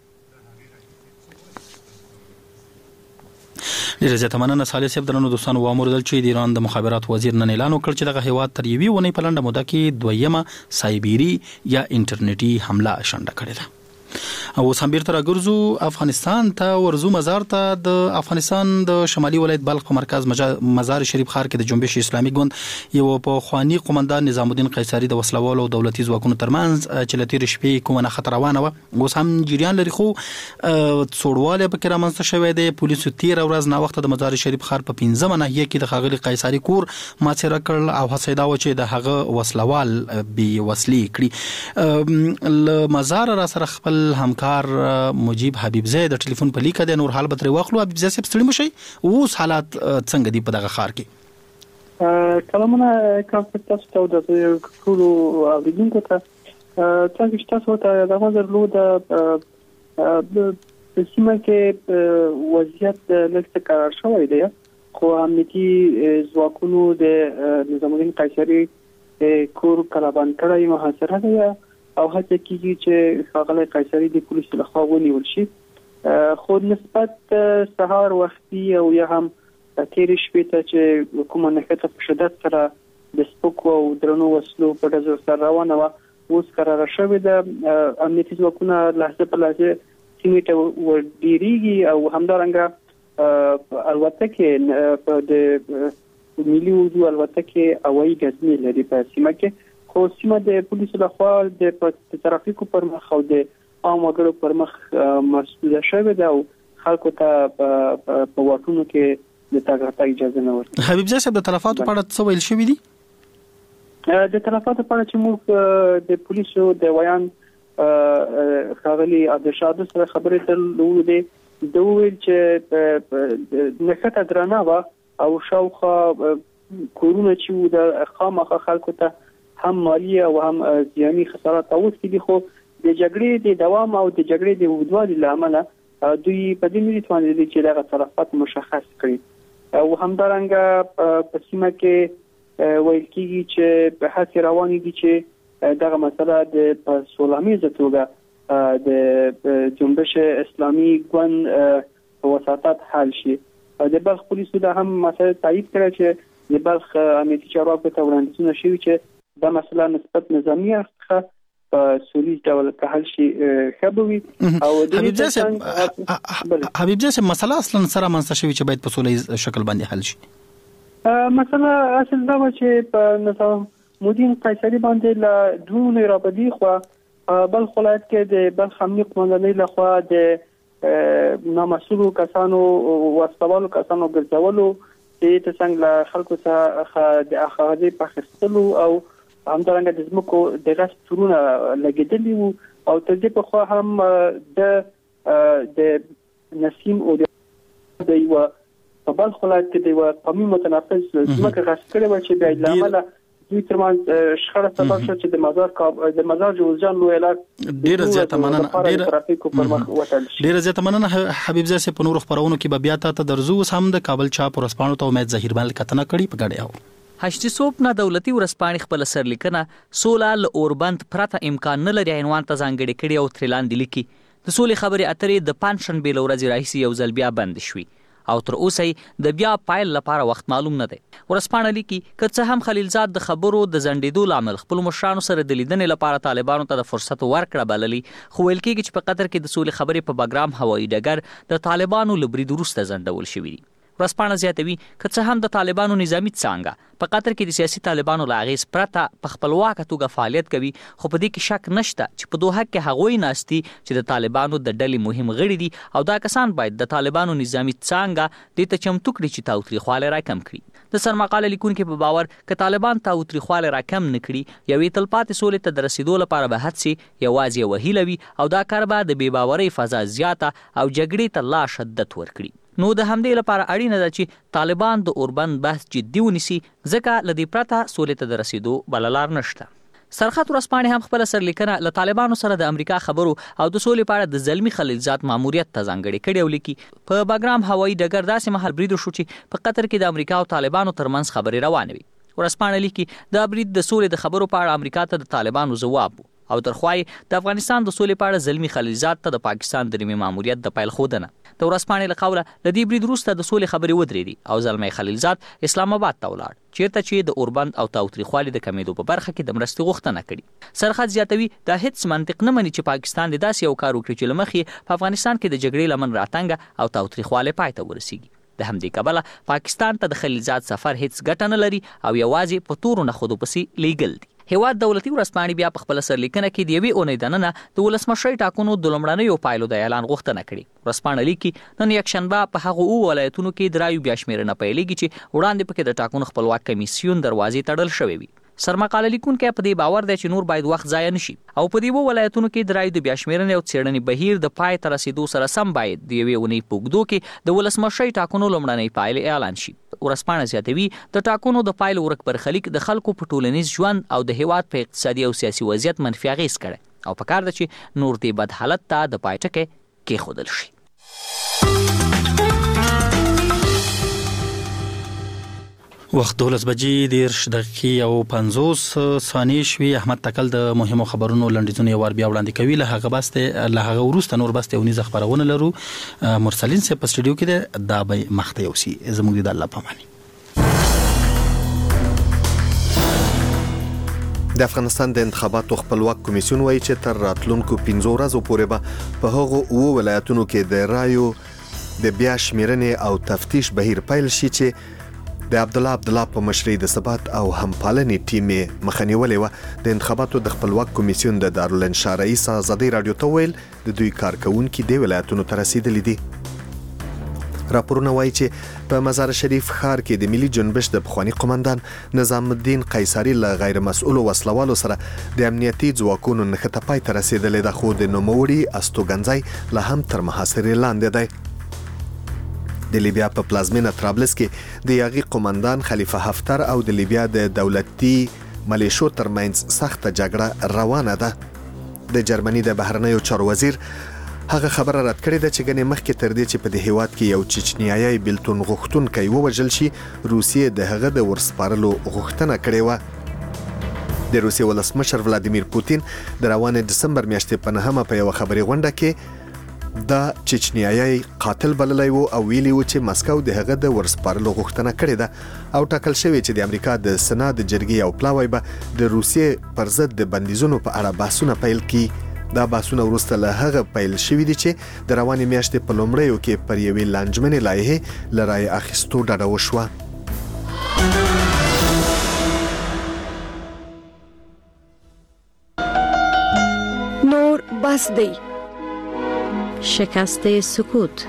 ډیره زیاته مننه صالح صاحب. درنو دوستانو واوریدل چې د ایران د مخابرات وزیر نن اعلان وکړ چې دغه هیواد تر یوې ونې په لنډه موده کې دویمه سایبري یا انټرنیټي حمله شنډه کړې ده. او سم بیرته راګرځو افغانستان ته ورزو مزار ته. د افغانستان د شمالي ولایت بلخ په مرکز مزار شریف ښار کې د جنبش اسلامي ګوند یو په خواني قومندان نظام الدین قیصری د وسلوالو او دولتي ځواکونو ترمنځ چې له تېرې شپې کومه خطر روانه وه اوس هم جریان لري، خو څوړوالی پکې رامنځته شوی دی. پولیسو تېره ورځ ناوخته د مزار شریف ښار په پنځمه ناحیه کې د ښاغلي قیصري کور محاصره کړل او هڅه یې دا وه چې د هغه وسلوال بې وسلې کړي. له مزار را سره خپل همکار مجيب حبیب زئی د ټلیفون په لیکه د نور حال به ترې واخلو. حبیب زئی صاحب ستړي مشئ، اوس حالات څنګه دي په دغه ښار کې؟ کلامونه کوم تاسو ته د ټولو اوریدونکو ته څنګه چې تاسو ته د غوړلو د په سیمه کې وضعیت لږ څه قرار شوی دی، خو امنیتي ځواکونو د نظام الدین قیصري کور کلابند کړی محاصره دی او هڅه کیږي چې ښاغلی قیصري د پولیسو لخوا ونیول شي. خو نسبت سهار وختي او یا هم تېرې شپې ته چې کومه نښته په شدت سره د سپکو او درنو وسلو په ډزو سره روانه وه اوس قراره شوې ده. امنیتي ځواکونه لحظه په لحظه سیمې ته ورډېرېږي او همدارنګه الوتکې د ملي اردو الوتکې هوایي ګزمې لري په سیمه کې، خو سیمه د پولیسو لخوا د ترافیکو پر مخ او د عام وګړو پر مخ مسدوده شوې ده او خلکو ته په واټونو کې د تګ راتګ اجازه نه ورکوي. حبیب زئی صاحب د تلفاتو په اړه څه ویل شوي دي؟ د تلفاتو په اړه چې موږ د پولیسو د ویان ښاغلي عبدالشهاد سره خبرې درلودې دي، د وویل چې نښته درنه وه او شاوخوا کورونه چې وو د خامخا خلکو ته هم مالی او هم زیاني خسارات اوښتي دي، خو د جګړې د دوام او د جګړې د اوږدوالي له امله دوی په دې نه توانېدل چې دغه تلفات مشخص کړي او همدارنګه په سیمه کې ویل کېږي چې هڅې روانې دي چې دغه مسله د په سولامیزه توګه د جنبش اسلامي ګوند په وساطت حل شي. د بلخ پولیسو دا هم مسله تایید کړه چې د بلخ امنیتي چارواکو ته وړاندیزونه شوي چې دا مسله نسبت نظامی څخه په سولیز ډول که حل شي ښه به وي. او حبیب زئی صاحب حبیب زئی صاحب مسله اصلا سره منځته شوي چې باید په سولیز شکل باندې حل شي؟ مسله اصل دا و چې په نظام الدین قیصري باندې له دوه رابطي خو بلخ ولایت کې د بلخ امنیتي قومندانۍ لخوا د نامسؤلو کسانو وسپالو کسانو ګرځولو چې څنګه خلکو ته د اخاذي پخستلو او همدارنګه د زمکو د غصب تورونه لګیدلي وو او تر دې په خوا هم د د نسیم او د یو په بلخ ولایت کې د یو قومي متنفذ زمکه غصب کړي و چې بیا د عمله دوی ترمنځ شخړه سبب شو چې د مزار د مزار جوزجان لوی علاقه ډیره زیاته مننه ډیره زیاته مننه حبیب زئی صاحب. په نور خبرونو کې به بیا ته درځو. هم د کابل چاپ ورسپانو ته امید ظهیرمل کتنه کړي په ګډه او هشتي صوب نه دولتي ورسپانې خپل سرلیکنه سوله ل اوربند پرته امکان نه لري عنوان ته ځانګړي کړي او ترلاندې لیکي د سولې خبرې اترې د پنځشن بیل ورځې راهیسې یو ځل بیا بند شوي او تر اوسه د بیا پایل لپاره وخت معلوم نه دی. ورسپانه لیکي که څه هم خلیلزاد د خبرو د ځنډېدو لامل خپل مشرانو سره د لیدنې لپاره طالبانو ته د فرصت ورکړه بللي، خو ویل کېږي چې په قطر کې د سولې خبرې په بګرام هوایي ډګر د طالبانو له برید وروسته ځنډول شوي دي. ورسپانه زیاتوي که څه هم د طالبانو نظامی څانګه په قطر کې د سیاسي طالبانو له اغېز پرته په خپلواکه توګه فعالیت کوي، خو په دې کې شک نشته چې په دوحه کې هغوی ناستي چې د طالبانو د ډلې مهم غړي دي او دا کسان باید د طالبانو نظامی څانګه دې ته چمتو کړي چې تاوتریخوالی راکم کړي. د سرمقاله لیکونکي په باور که طالبان تاوتریخوالی راکم نه کړي، یوې تلپاتې سولې ته د رسیدو لپاره به هڅې یوازې یوه هیله وي او دا کار به د بې باورۍ فضا زیاته او جګړې ته لا شدت ورکړي. نو د همدې لپاره اړینه ده چې طالبان د اوربند بحث جدي ونیسي، ځکه له دې پرته سولې ته د رسیدو بله لار نشته. سرخط ورځپاڼې هم خپله سرلیکنه له طالبانو سره د امریکا خبرو او د سولې په اړه د زلمي خلیلزاد ماموریت ته ځانګړې کړې او لیکي په باګرام هوایي ډګر داسې مهال برید وشو چې په قطر کې د امریکا او طالبانو ترمنځ خبرې روانې وي. ورځپاڼه لیکي دا برید د سولې د خبرو په اړه امریکا ته د طالبانو ځواب و او ترخوای د افغانستان د سولې په اړه زلمي خلیلزاد ته د پاکستان د نیمه ماموریت د پیل ښودنه. د ورځپاڼې له قوله له دې برید وروسته د سولې خبرې ودرېدې او زلمی خلیلزاد اسلام آباد ته ولاړ، چیرته چې د اوربند او تاوتریخوالي د کمیدو په برخه کې د مرستې غوښتنه کړې. سرخط زیاتوي دا هیڅ منطق نه مني چې پاکستان د داسې یو کار وکړي چې له مخې په افغانستان کې د جګړې لمن راتنګه او تاوتریخوالی پای ته ورسیږي. د همدې کبله پاکستان ته د خلیلزاد سفر هیڅ ګټه نه لري او یوازې په تورو نخودو پسې لیږل دي. هیواد دولتي ورځپاڼې بیا په خپله سرلیکنه کې د یوې اونۍ دننه د ولسمشرۍ ټاکنو د لومړنیو پایلو د اعلان غوښتنه کړې. ورځپاڼه لیکي نن یکشنبه په هغو اوو ولایتونو کې د رایو بیا شمېرنه پیلېږي چې وړاندې پکې د ټاکنو خپلواک کمیسیون دروازې تړل شوې وي. سرمقاله لیکونکی په دې باور دی چې نور باید وخت ضایع نشي او په دې اوو ولایتونو کې د رایو د بیا شمېرنې او څېړنې بهیر د پای ته رسېدو سره سم باید د یوې اونۍ په اوږدو کې د ولسمشرۍ ټاکنو لومړنۍ پایلې اعلان شي. ورځپاڼه زیاتوي د ټاکنو د پایلو ورک برخلیک د خلکو په ټولنیز ژوند او د هیواد په اقتصادي او سیاسي وضعیت منفي اغېز کړی او پکار ده چې نور دې بد حالت ته د پای ټکی کېښودل شي. وخت دولس بجې دیرش دقیقې او پنځوس ثانیې شوي. احمد تکل د مهمو خبرونو لنډیزونه یو وار بیا وړاندې کوي. له هغه بسته له هغه وروسته نور بسته یو نیزه خبرونه لرو. مرسلین سه په سټډیو کې ده دا به مخته یو سي زموږ د الله پاماني. د افغانستان د انتخاباتو خپلواک کمیسیون وایي چې تر راتلونکو پنځو ورځو پورې به په هغو اوو ولایتونو کې د رایو د بیا شمېرنې او تفتیش بهیر پیل شي چې د عبدالله عبدالله په مشرۍ د ثبات او همپالنې ټیم مخه نیولې وه. د انتخاباتو د خپلواک کمیسیون د دارالانشا رئیس آزادۍ راډیو ته ویل د دوی کارکونکي دې ولایتونو ته رسیدلي دي. راپورونه وایي چې په مزار شریف ښار کې د ملي جنبش د پخوانی قومندان نظام الدین قیصري له غیر مسؤلو وسلوالو سره د امنیتي ځواکونو نښته پای ته رسیدلې ده، خو د نوموړي استوګنځی لا هم تر محاصرې لاندې دی. د لیبیا په پلازمینه طرابلس کې د یاغي قومندان خلیفه حفتر او د لیبیا د دولتي ملیشو ترمنځ سخته جګړه روانه ده. د جرمني د بهرنیو چارو وزیر هغه خبره رد کړې ده چې ګنې مخکې تر دې چې په دې هیواد کې یو چچنیایي بیلتون غوښتونکی ووژل شي، روسیې د هغه د ورسپارلو غوښتنه کړې وه. د روسیې ولسمشر ولادیمیر پوتین د روانې دسمبر میاشتې په نهمه په یوه خبري غونډه کې دا چچنیایي قاتل بللی و او ویلي و چې مسکو د هغه د ورسپارلو غوښتنه کړې ده او ټاکل شوی چې د امریکا د سنا د جرګې یو پلاوی به د روسیې پر ضد د بندیزونو په اړه بحثونه پیل کړي. دا بحثونه وروسته له هغه پیل شوي دي چې د روانې میاشتې په لومړیو کې پر یوې لانجمنې لایحې له رایې اخیستو ډډه وشوه. نور بس دی شکست سکوت.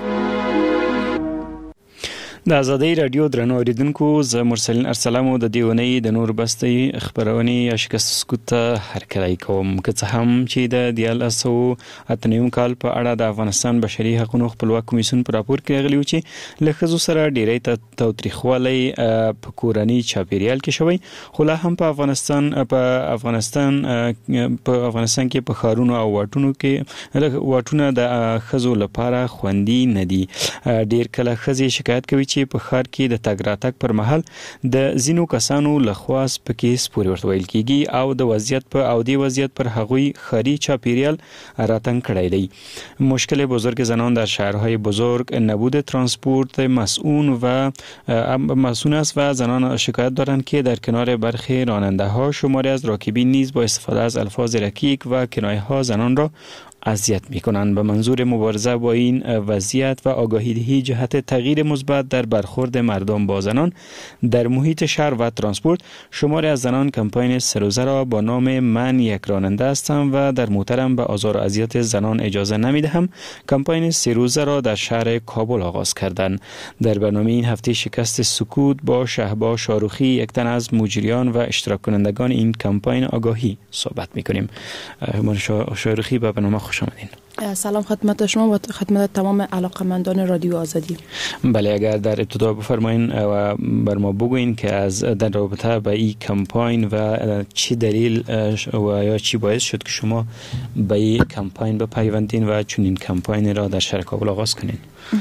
د ازادۍ رادیو درنو اوریدونکو، زه مرسلین ارسلامو د دې اونۍ د نور بستې خبرونې یا شکست سکوت ته هرکلی کوم. که څه هم چې د دیارلس سوه اته نوي کال په اړه د افغانستان بشري حقوقو خپلواک کمیسیون په راپور کې راغلی و چې له ښځو سره ډېری تاوتریخوالی په کورني چاپیریال کې شوی، خو لا هم په افغانستان په افغانستان په افغانستان کې په ښارونو او واټونو کې واټونه د ښځو لپاره خوندي نه دي. ډېر کله ښځې شکایت کوي چې په ښار کې د تګ راتګ پر مهال د ځینو کسانو لخوا سپکې سپورې ورته ویل کېږي او د وضعیت په او د وضعیت پر هغوی ښاري چاپیریال راتنگ کړی دی. مشکل بزرگ زنان در شهرهای بزرگ نبود ترانسپورت مسئول و مسئول است و زنان شکایت دارند که در کنار برخی راننده ها شماری از راکبین نیز با استفاده از الفاظ رکیک و کنایه ها زنان را اذیت میکنند. به منظور مبارزه با این وضعیت و آگاهی دهی جهت تغییر مثبت در برخورد مردم با زنان در محیط شهر و ترانسپورت، شماری از زنان کمپاین سه روزه را با نام من یک راننده هستم و در موترم به آزار و اذیت زنان اجازه نمیدهم کمپاین سه روزه را در شهر کابل آغاز کردند. در برنامه این هفته شکست سکوت با شهباز شاروخی، یک تن از مجریان و اشتراک کنندگان این کمپاین آگاهی صحبت میکنیم. شاروخی به برنامه خوش آمدین. سلام خدمت شما و خدمت تمام علاقمندان رادیو آزادی. بله، اگر در ابتدا بفرمایین و بر ما بگوین که از در رابطه با این کمپاین و چی دلیل و یا چی باعث شد که شما به این کمپاین بپیوندین و چون این کمپاین را در شهر کابل آغاز کنین.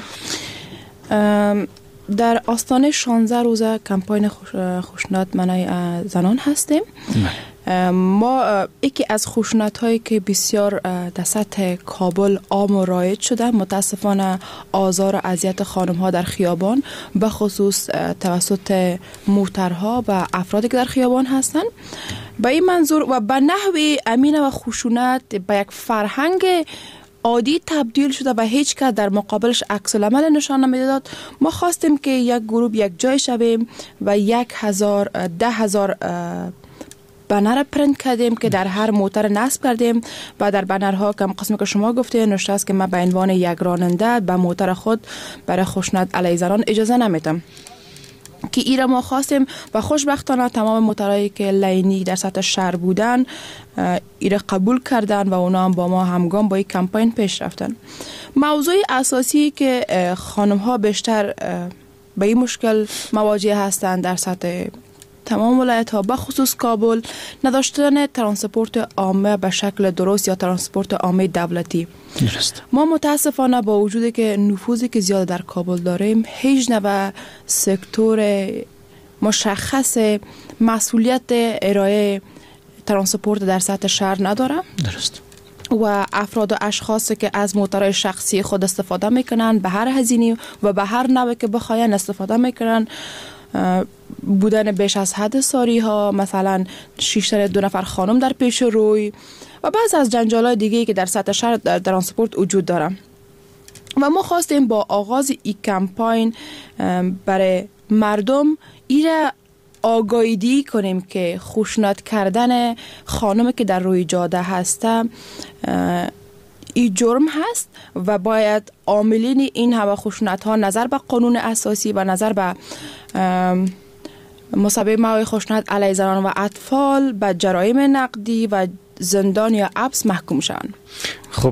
در آستانه شانزده روزه کمپاین خشونت منع زنان هستیم. ما یکی از خشونت هایی که بسیار در سطح کابل عام و رایج شده، متاسفانه آزار و اذیت خانم ها در خیابان، به خصوص توسط موترها و افرادی که در خیابان هستند. به این منظور و به نحوی امین و خشونت به یک فرهنگ عادی تبدیل شده و هیچ کس در مقابلش عکس العمل نشان نمیداد. ما خواستیم که یک گروه یک جای شویم و یک هزار ده هزار بنر پرینت کردیم که در هر موتر نصب کردیم و در بنرها که قسمی که شما گفته نوشته است که من به عنوان یک راننده به موتر خود برای خشونت علیه زنان اجازه نمیدم، که ایره ما خواستیم و خوشبختانه تمام موترهایی که لینی در سطح شهر بودن ایره قبول کردن و اونا هم با ما همگام با این کمپاین پیش رفتن. موضوع اساسی که خانم ها بیشتر به این مشکل مواجه هستند در سطح تمام ولایت ها به خصوص کابل، نداشتن ترانسپورت عامه به شکل درست یا ترانسپورت عامه دولتی. درست. ما متاسفانه با وجودی که نفوذی که زیاد در کابل داریم، هیچ نوع سکتور مشخص مسئولیت ارائه ترانسپورت در سطح شهر نداره. درست. و افراد و اشخاصی که از موترهای شخصی خود استفاده میکنن به هر هزینه و به هر نوعی که بخواین استفاده میکنن، بودن بیش از حد ساری ها، مثلا شیشتر دو نفر خانم در پیش روی و بعض از جنجالات دیگه که در سطح شهر در ترانسپورت وجود داره. و ما خواستیم با آغاز این کمپاین برای مردم ایره آگاهی کنیم که خشونت کردن خانم که در روی جاده هسته این جرم هست و باید عاملین این همه خشونت ها نظر به قانون اساسی و نظر به مسابقه موای خشونت علیه زنان و اطفال به جرایم نقدی و زندان یا حبس محکوم شوند. خب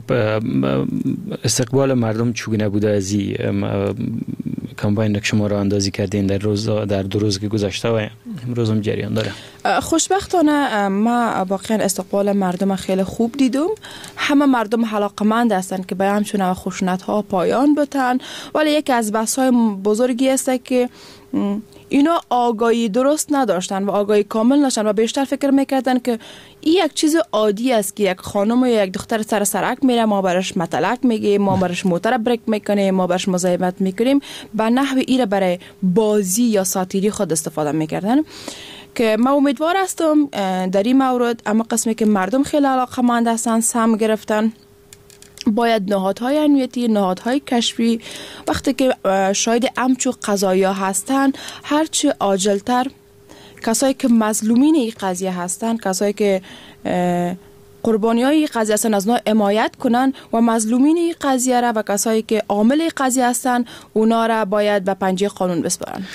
استقبال مردم چگونه بوده از این کمپاین که شما را اندازی کردین در روز در دو روز که گذشته و امروز هم جریان داره؟ خوشبختانه ما واقعا استقبال مردم خیلی خوب دیدم. همه مردم علاقه‌مند هستند که به همچون خشونت ها پایان بتن، ولی یکی از بحث های بزرگی است که اینا آگاهی درست نداشتن و آگاهی کامل نداشتن و بیشتر فکر میکردن که این یک چیز عادی است که یک خانم یا یک دختر سر سرک میره، ما برش مطلق میگیم، ما برش موتر بریک میکنیم، ما برش مزاحمت میکنیم، به نحوی ایره برای بازی یا ساتیری خود استفاده میکردن. که ما امیدوار هستم در این مورد اما قسمی که مردم خیلی علاقه‌مند هستن سهم گرفتن، باید نهادهای امنیتی، نهادهای کشفی وقتی که شاید امچو قضایا هستن هرچی عاجلتر کسایی که مظلومین این قضیه هستن، کسایی که قربانی های این قضیه هستن از اونا حمایت کنن و مظلومین این قضیه را و کسایی که عامل این قضیه هستن اونا را باید به پنجه قانون بسپارن.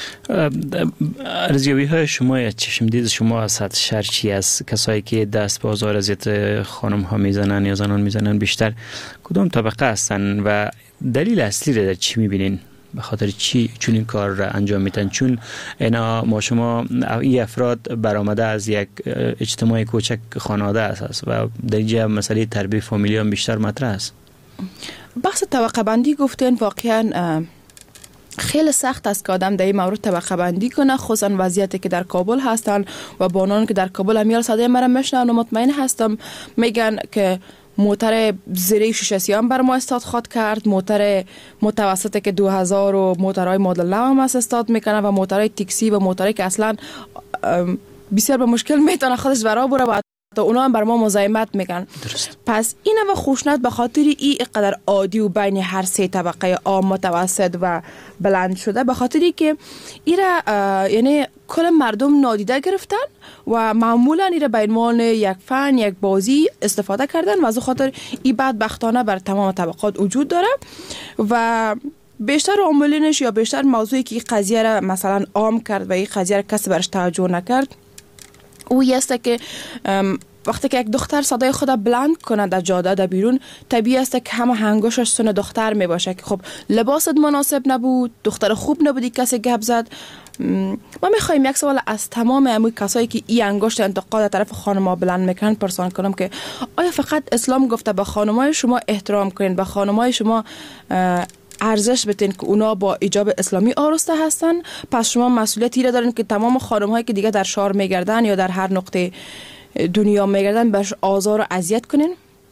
ارزیابی های شما یا چشم دید شما از سطح شهر چی است؟ کسایی که دست به آزار اذیت خانم ها میزنن یا زنان میزنن بیشتر کدام طبقه هستن و دلیل اصلی را در چی میبینین؟ به خاطر چی چون این کار را انجام میتن؟ چون اینا ما شما این افراد برآمده از یک اجتماع کوچک خانواده است و در اینجا مسئله تربیت فامیلی هم بیشتر مطرح است. بحث طبقه بندی گفتن واقعا خیلی سخت است که آدم در این مورد طبقه بندی کنه، خصوصا وضعیتی که در کابل هستن و بانان که در کابل امیال صدای مرا میشنن و مطمئن هستم میگن که موتر زیره شیشه سیام بر ما استاد خواد کرد، موتر متوسطه که دو هزار و موترهای مدل نو هم استاد میکنه و موترهای تاکسی و موترهایی که اصلا بسیار به مشکل میتونه خودش برا بره و تا اونا هم بر ما مزاحمت میگن. درست. پس این و خشونت به خاطر این قدر عادی و بین هر سه طبقه عام، متوسط و بلند شده، به خاطری که ایره یعنی کل مردم نادیده گرفتن و معمولا ایره به عنوان یک فن، یک بازی استفاده کردن و از خاطر این بدبختانه بر تمام طبقات وجود داره و بیشتر عاملینش یا بیشتر موضوعی که این قضیه را مثلا عام کرد و این قضیه را کسی برش توجه نکرد او است که وقتی که یک دختر صدای خود بلند کنه در جاده در بیرون، طبیعی است که همه هنگوشش سن دختر می باشه که خب لباست مناسب نبود، دختر خوب نبودی، کسی گپ زد. ما میخوایم یک سوال از تمام امی کسایی که این انگشت انتقاد از طرف خانم‌ها بلند میکنن پرسان کنم که آیا فقط اسلام گفته به خانم‌های شما احترام کنین، به خانم‌های شما ارزش بدین که اونا با حجاب اسلامی آراسته هستن، پس شما مسئولیتی را دارین که تمام خانم‌هایی که دیگه در شهر میگردن یا در هر نقطه دنیا میگردن بهش آزار و اذیت کنین؟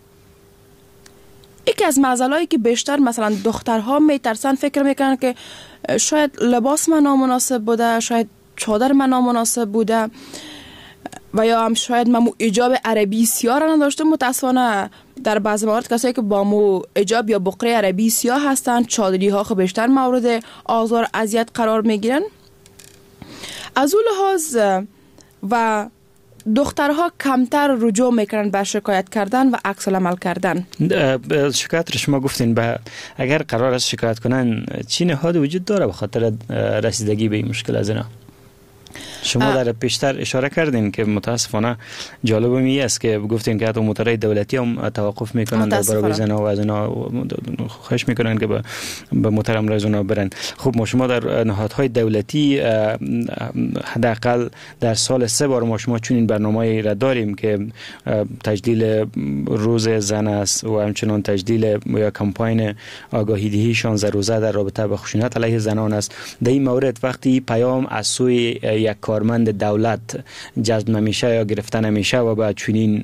یکی از معضلایی که بیشتر مثلا دخترها میترسن، فکر میکنن که شاید لباس من نامناسب بوده، شاید چادر من نامناسب بوده و یا هم شاید من حجاب عربی سیاه را نداشته. متاسفانه در بعضی موارد کسایی که با مو حجاب یا بقره عربی سیاه هستن، چادری ها خب بیشتر مورد آزار و اذیت قرار میگیرن. از اون لحاظ و دخترها کمتر رجوع میکنن به شکایت کردن و عکس العمل کردن. شکایت رو شما گفتین، به اگر قرار است شکایت کنن چی نهاد وجود داره به خاطر رسیدگی به این مشکل از اینا؟ شما در پیشتر اشاره کردین که متاسفانه جالب می است که گفتین که حتی موتورهای دولتی هم توقف میکنن در برابر زنا و از اینا خواهش میکنن که به موتور امروز اونا برن. خب ما شما در نهادهای دولتی حداقل در سال سه بار ما شما چنین برنامه‌ای را داریم که تجلیل روز زن است و همچنان تجلیل یا کمپاین آگاهی دهی شانزده روزه در رابطه با خشونت علیه زنان است. در این مورد وقتی پیام از سوی یک کارمند دولت جذب نمیشه یا گرفته نمیشه و با چنین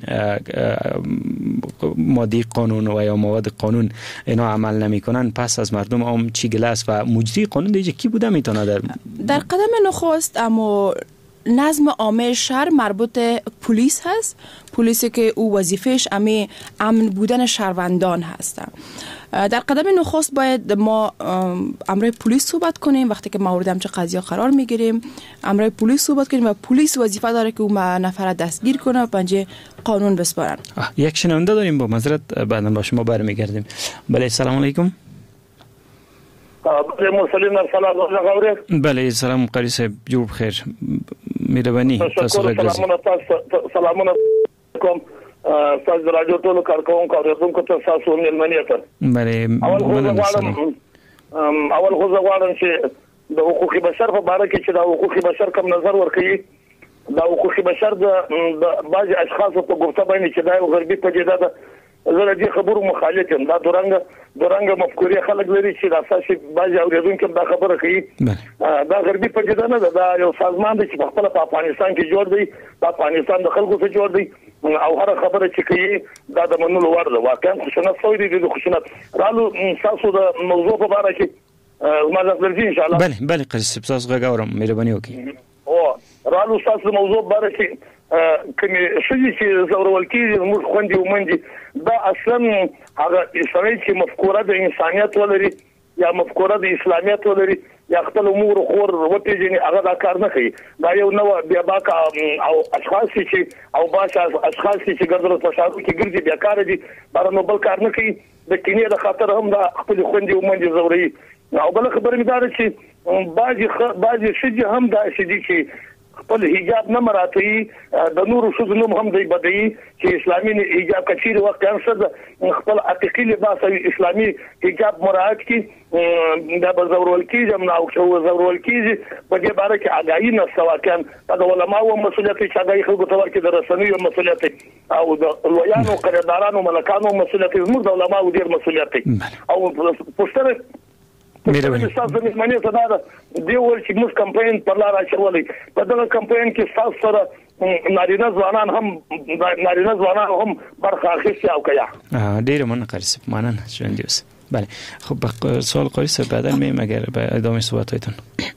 ماده قانون و یا مواد قانون اینا عمل نمیکنن، پس از مردم عام چی گله است و مجری قانون دیگه کی بوده میتونه در در قدم نخست اما نظم عامه شهر مربوط پلیس هست، پلیسی که او وظیفهش امی امن بودن شهروندان هست. در قدم نخست باید ما امر پلیس صحبت کنیم. وقتی که مورد همچه قضیه قرار میگیریم امر پلیس صحبت کنیم و پلیس وظیفه داره که او نفر دستگیر کنه و پنجه قانون بسپارن. یک شنونده داریم، با معذرت بعدا با شما برمیگردیم. بله سلام علیکم. بله سلام قاری صاحب، جوړ بخیر، مهرباني تاسو غږ. سلامونه کوم تاسو راډیو ټولو کارکونکو او اوریدونکو ته تاسو ملمنه ته. بله اول خو زه غواړم چې د حقوقي بشر په اړه کې چې د حقوقي بشر کوم نظر ورکړي، د حقوقي بشر د بعضي اشخاص په ګفته باندې چې دا یو غربي پدیده ده. زه د خبرو مخالف یم. دا دورنګ دورنګ مفکورې خلک لري چې د اساسي بعضي اوریدونکو دا خبره کوي. دا غربي پدیده نه ده، دا یو سازمان دی چې په خپل په افغانستان کې جوړ دی، په افغانستان د خلکو څخه جوړ دی او هر خبره چې کوي دا د منلو وړ ده. واقعا خشونت سوی دی د خشونت رالو تاسو د موضوع په اړه کې ما لږ ان شاء الله. بله بله قصه تاسو غواړم مهرباني وکړئ. او رالو تاسو موضوع په اړه کې کله شې چې زورول کېږي موږ خوندې ومنځي دا اصلا هغه اسرائیل چې مفکوره د انسانيت ولري یا مفکوره د اسلامیت ولري یا خپل امور خور وپیژني هغه دا کار نه کوي. دا یو نو بیا باکا او اشخاص چې او باشه اشخاص چې ګرځول په شارو کې ګرځي بیا کار دي بار نو بل کار نه کوي. د کینې د خاطر هم دا خپل خوندې ومنځي زوري. او بل خبره مې دا چې بعضي بعضي شې هم دا شې چې خپل حجاب نه مراتي د نور شذ نوم هم دی بدی چې اسلامي حجاب کثیر وخت انسد خپل عتیقي لباس اسلامي حجاب مراعات کی دا بزورول کیږي او شو زورول کیږي په دې باره کې اگاهی نه سوا کان د علماء او مسؤلیت چې اگاهی خلکو ته ورکړي د رسنیو مسؤلیت او د لویانو قراردادانو ملکانو مسؤلیت زموږ د علماء او ډیر مسؤلیت او پوښتنه مهرباني تاسو د معنی څه دا دی ول چې موږ کمپاین پر لار اچولې په دغه کمپاین کې تاسو سره نارینه ځوانان هم نارینه ځوانان هم برخه اخیستي او کیا ډیر مننه قرص مننه شوندیوس. بله خب سوال قاری صاحب بعدا میم اگر به ادامه صحبتاتون.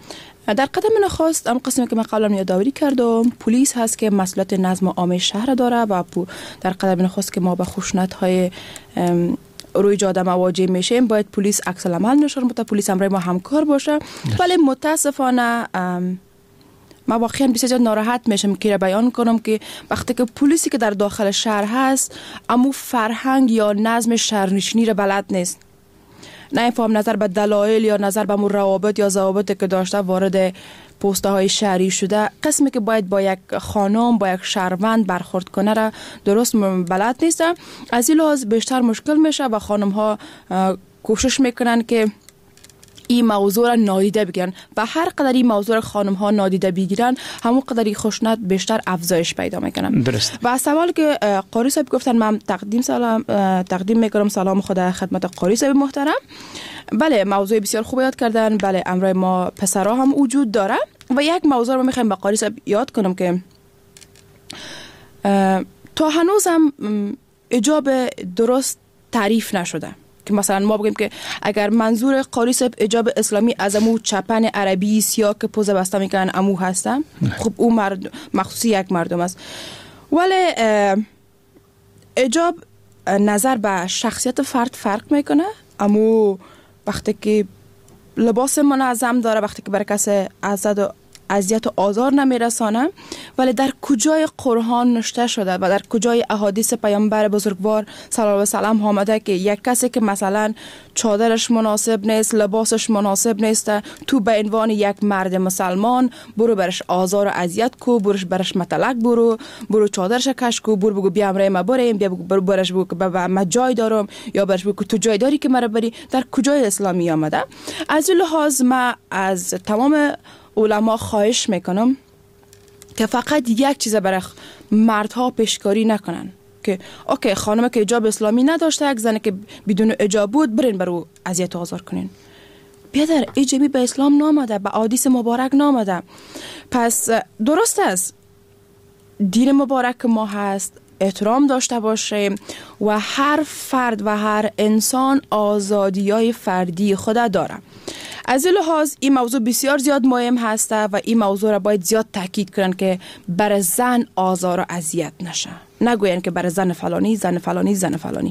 در قدم نخست ام قسمی که من قبلا یادآوری کردم، پلیس هست که مسئولیت نظم عام شهر داره و در قدم نخست که ما به خشونت‌های روی جاده مواجه میشیم باید پلیس عکس العمل نشون بده، پلیس همراه ما همکار باشه. ولی متاسفانه ما واقعا بسیار زیاد ناراحت میشم که بیان کنم که وقتی که پلیسی که در داخل شهر هست امو فرهنگ یا نظم شهرنشینی را بلد نیست، نه فهم نظر به دلایل یا نظر به مو روابط یا ضوابطی که داشته وارد پسته های شهری شده، قسمی که باید با یک خانم با یک شهروند برخورد کنه را درست بلد نیست. از این لحاظ بیشتر مشکل میشه و خانم ها کوشش میکنن که این موضوع را نادیده بگیرن و هر قدر این موضوع را خانم ها نادیده بگیرن همون قدری خشونت بیشتر افزایش پیدا میکنن. درست. و سوال که قاری صاحب گفتن من تقدیم سلام تقدیم میکنم سلام خدا خدمت قاری صاحب محترم. بله موضوع بسیار خوب یاد کردن. بله امروز ما پسرها هم وجود داره و یک موضوع رو میخوایم به قاری صاحب یاد کنم که تا هنوز هم حجاب درست تعریف نشده، که مثلا ما بگیم که اگر منظور قاری صاحب حجاب اسلامی از امو چپن عربی سیاه که پوزه بسته میکنن امو هستم، خب او مرد مخصوصی یک مردم است. ولی حجاب نظر به شخصیت فرد فرق میکنه. امو وقتی که لباس منظم داره، وقتی که بر کسی اذیت و اذیت و آزار نمیرسانه، ولی در کجای قرآن نوشته شده و در کجای احادیث پیامبر بزرگوار صلی الله علیه و سلم آمده که یک کسی که مثلا چادرش مناسب نیست، لباسش مناسب نیست، تو به عنوان یک مرد مسلمان برو برش آزار و اذیت کو، برش برش متلک برو، برو چادرش کش کو، برو بگو بیا امرای ما بریم، بیا برو برش بگو که من جای دارم، یا برش بگو تو جای داری که مرا بری. در کجای اسلامی آمده؟ از این لحاظ ما از تمام علما خواهش میکنم که فقط یک چیز برای مردها پیشکاری نکنن که اوکی خانم که حجاب اسلامی نداشته، یک زنه که بدون حجاب بود برین برو اذیت و آزار کنین. بیادر حجابی به اسلام نامده، به احادیث مبارک نامده. پس درست است دین مبارک ما هست، احترام داشته باشه و هر فرد و هر انسان آزادی‌های فردی خود داره. از این لحاظ این موضوع بسیار زیاد مهم هسته و این موضوع را باید زیاد تاکید کنن که بر زن آزار و اذیت نشه، نگوین که بر زن فلانی زن فلانی زن فلانی.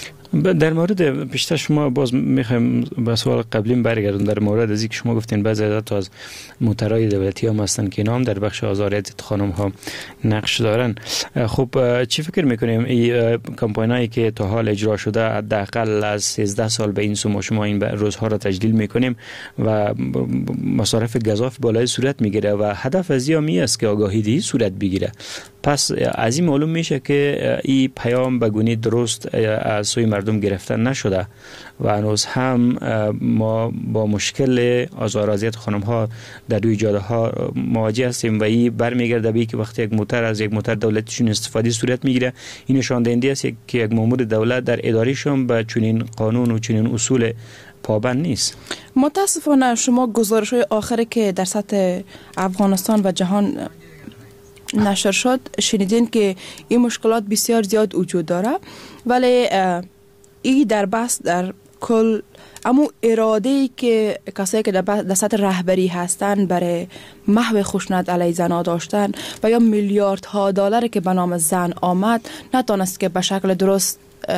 در مورد پیشتر شما باز میخوایم به سوال قبلیم برگردون، در مورد از اینکه شما گفتین بعضی از موترهای دولتی هم هستن که نام در بخش آزار اذیت خانم ها نقش دارن. خب چی فکر میکنیم این کمپاینایی که تا حال اجرا شده حداقل از سیزده سال به این سو ما شما این روزها را تجلیل میکنیم و مصارف گزاف بالای صورت میگیره و هدف از این است که آگاهی دهی صورت بگیره. پس از این معلوم میشه که این پیام به گونه درست از سوی مردم گرفتن نشده و هنوز هم ما با مشکل آزار و اذیت خانم ها در روی جاده ها مواجه هستیم و این برمیگرده به که وقتی یک موتر از یک موتر دولتیشون استفاده صورت میگیره، این نشان دهنده است که یک مأمور دولت در اداریشون به چنین قانون و چنین اصول پابند نیست. متاسفانه شما گزارش های آخری که در سطح افغانستان و جهان نشر شد شنیدین که این مشکلات بسیار زیاد وجود داره، ولی این در بس در کل اما اراده‌ای که کسایی که در سطح رهبری هستن برای محو خشونت علیه زنها داشتن و یا میلیاردها دلاری که به نام زن آمد نتونست که به شکل درست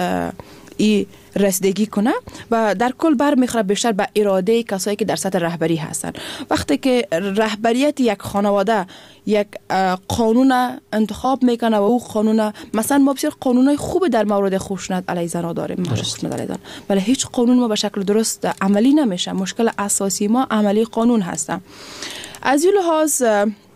ای رسیدگی کنه و در کل بر میخوره بیشتر به اراده کسایی که در سطح رهبری هستن. وقتی که رهبریت یک خانواده یک قانون انتخاب میکنه و او قانون، مثلا ما بسیار قانونای خوب در مورد خشونت علیه زنها داریم، خشونت علیه زن، ولی هیچ قانون ما به شکل درست عملی نمیشه. مشکل اساسی ما عملی قانون هستن. از این لحاظ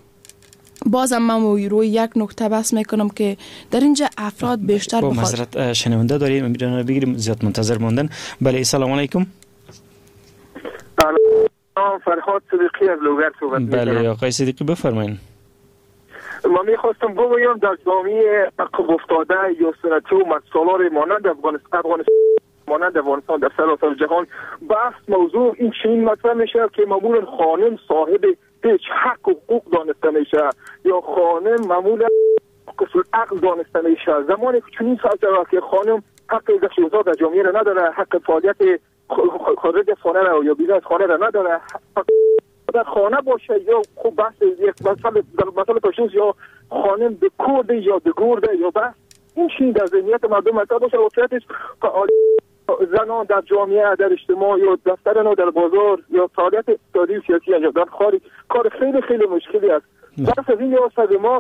بازم من روی یک نکته بحث میکنم که در اینجا افراد بیشتر با معذرت شنونده داریم میدونم بگیریم زیاد منتظر موندن. بله سلام علیکم. سلام فرهاد صدیقی از لوگر صحبت میکنم. بله آقای صدیقی بفرمایید. ما میخواستم بگویم در جامعه عقب افتاده یا سنتی و مسالار مانند افغانستان مانند افغانستان در سراسر جهان بحث موضوع این چنین مطرح میشه که معمولا خانم صاحب هیچ حق و حقوق دانسته میشه یا خانم معمولا قصور عقل دانسته میشه. زمانی که چنین سازه که خانم حق ازدواج در جامعه را نداره، حق فعالیت خارج از خانه را یا بیرون از خانه را نداره، در خانه باشه یا خوب بحث یک مثلا مثلا پشوز یا خانم به کورده یا به گورده یا بحث این چیز در ذهنیت مردم مطرح باشه. واقعیتش فعال زنان در جامعه در اجتماع یا دفتر در بازار یا فعالیت اقتصادی و سیاسی انجام دادن خاری کار خیلی خیلی مشکلی است. بحث از این لیاست ما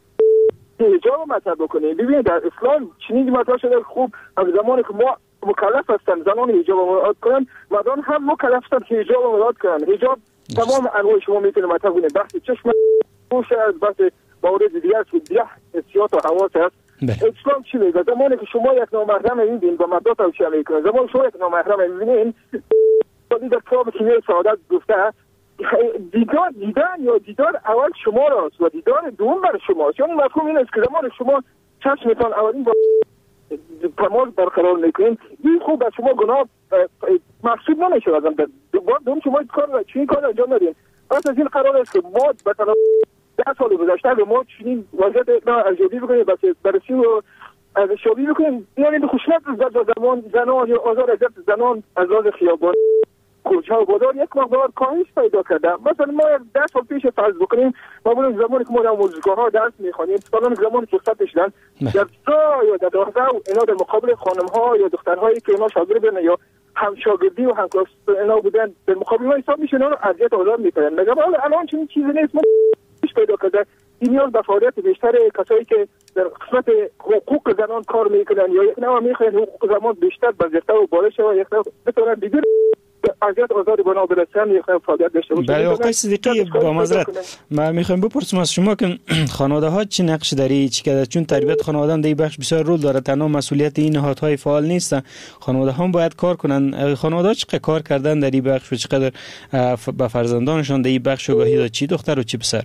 حجاب مطرح بکنیم. ببینید در اسلام چنین مطرح شده خوب از زمانی که ما مکلف هستن زنان حجاب مراعات کنن مردان هم مکلف هستن که حجاب مراعات کنن. حجاب تمام انواع شما میتونه مطرح کنه. بحث چشم پوش از بحث موارد دیگر که دیگه حسیات و حواس هست. اسلام چی میگه؟ زمانی که شما یک نامحرم میبینید و مردم توصیه میکنن زمانی شما یک نامحرم میبینید ولی در کتاب کیمیای سعادت گفته دیدار دیدن یا دیدار اول شما راست و دیدار دوم بر شماست. یعنی مفهوم این است که زمان شما چشمتان اولین با تماس برقرار میکنید این خوب از شما گناه محسوب نمیشه. ازم در دوم شما کار چنین کار انجام ندید. پس از این قرار است که ما به طرف ده سال گذشته به ما چنین وضعیت ارزیابی بکنیم و بررسی و ارزیابی بکنیم. یعنی به خشونت ضد زمان زنان یا آزار ضد زنان از راز خیابان کوچه و بازار یک مقدار کاهش پیدا کرده. مثلا ما ده سال پیش فرض بکنیم ما بودیم زمانی که ما در موزیک‌ها ها درس می‌خوانیم سالان زمانی که رخصت می‌شدن در جا یا در داخل اینا در مقابل خانم‌ها یا دخترهایی که اینا شاگرد بودن یا همشاگردی و همکلاس اینا بودن در مقابل ما حساب می‌شدن و اذیت آزار می‌کردن. مگر الان چنین چیزی نیست. ما پیدا کرده این نیاز به فعالیت بیشتر کسایی که در قسمت حقوق زنان کار میکنن یا یک نوع میخواین حقوق زنان بیشتر بازیافته و بالا شه و یک نوع بتونن دیگر اذیت آزار بنا برسن یک نوع فعالیت داشته باشن. بله آقای صدیقی با معذرت ما میخوایم بپرسیم از شما که خانواده ها چه نقش داری چی کرده چون تربیت خانواده هم در بخش بسیار رول داره تنها مسئولیت این نهادهای فعال نیست. خانواده هم باید کار کنن. خانواده ها چقدر کار کردن در این بخش و چقدر به فرزندانشان در این بخش آگاهی داد چی دختر و چی پسر؟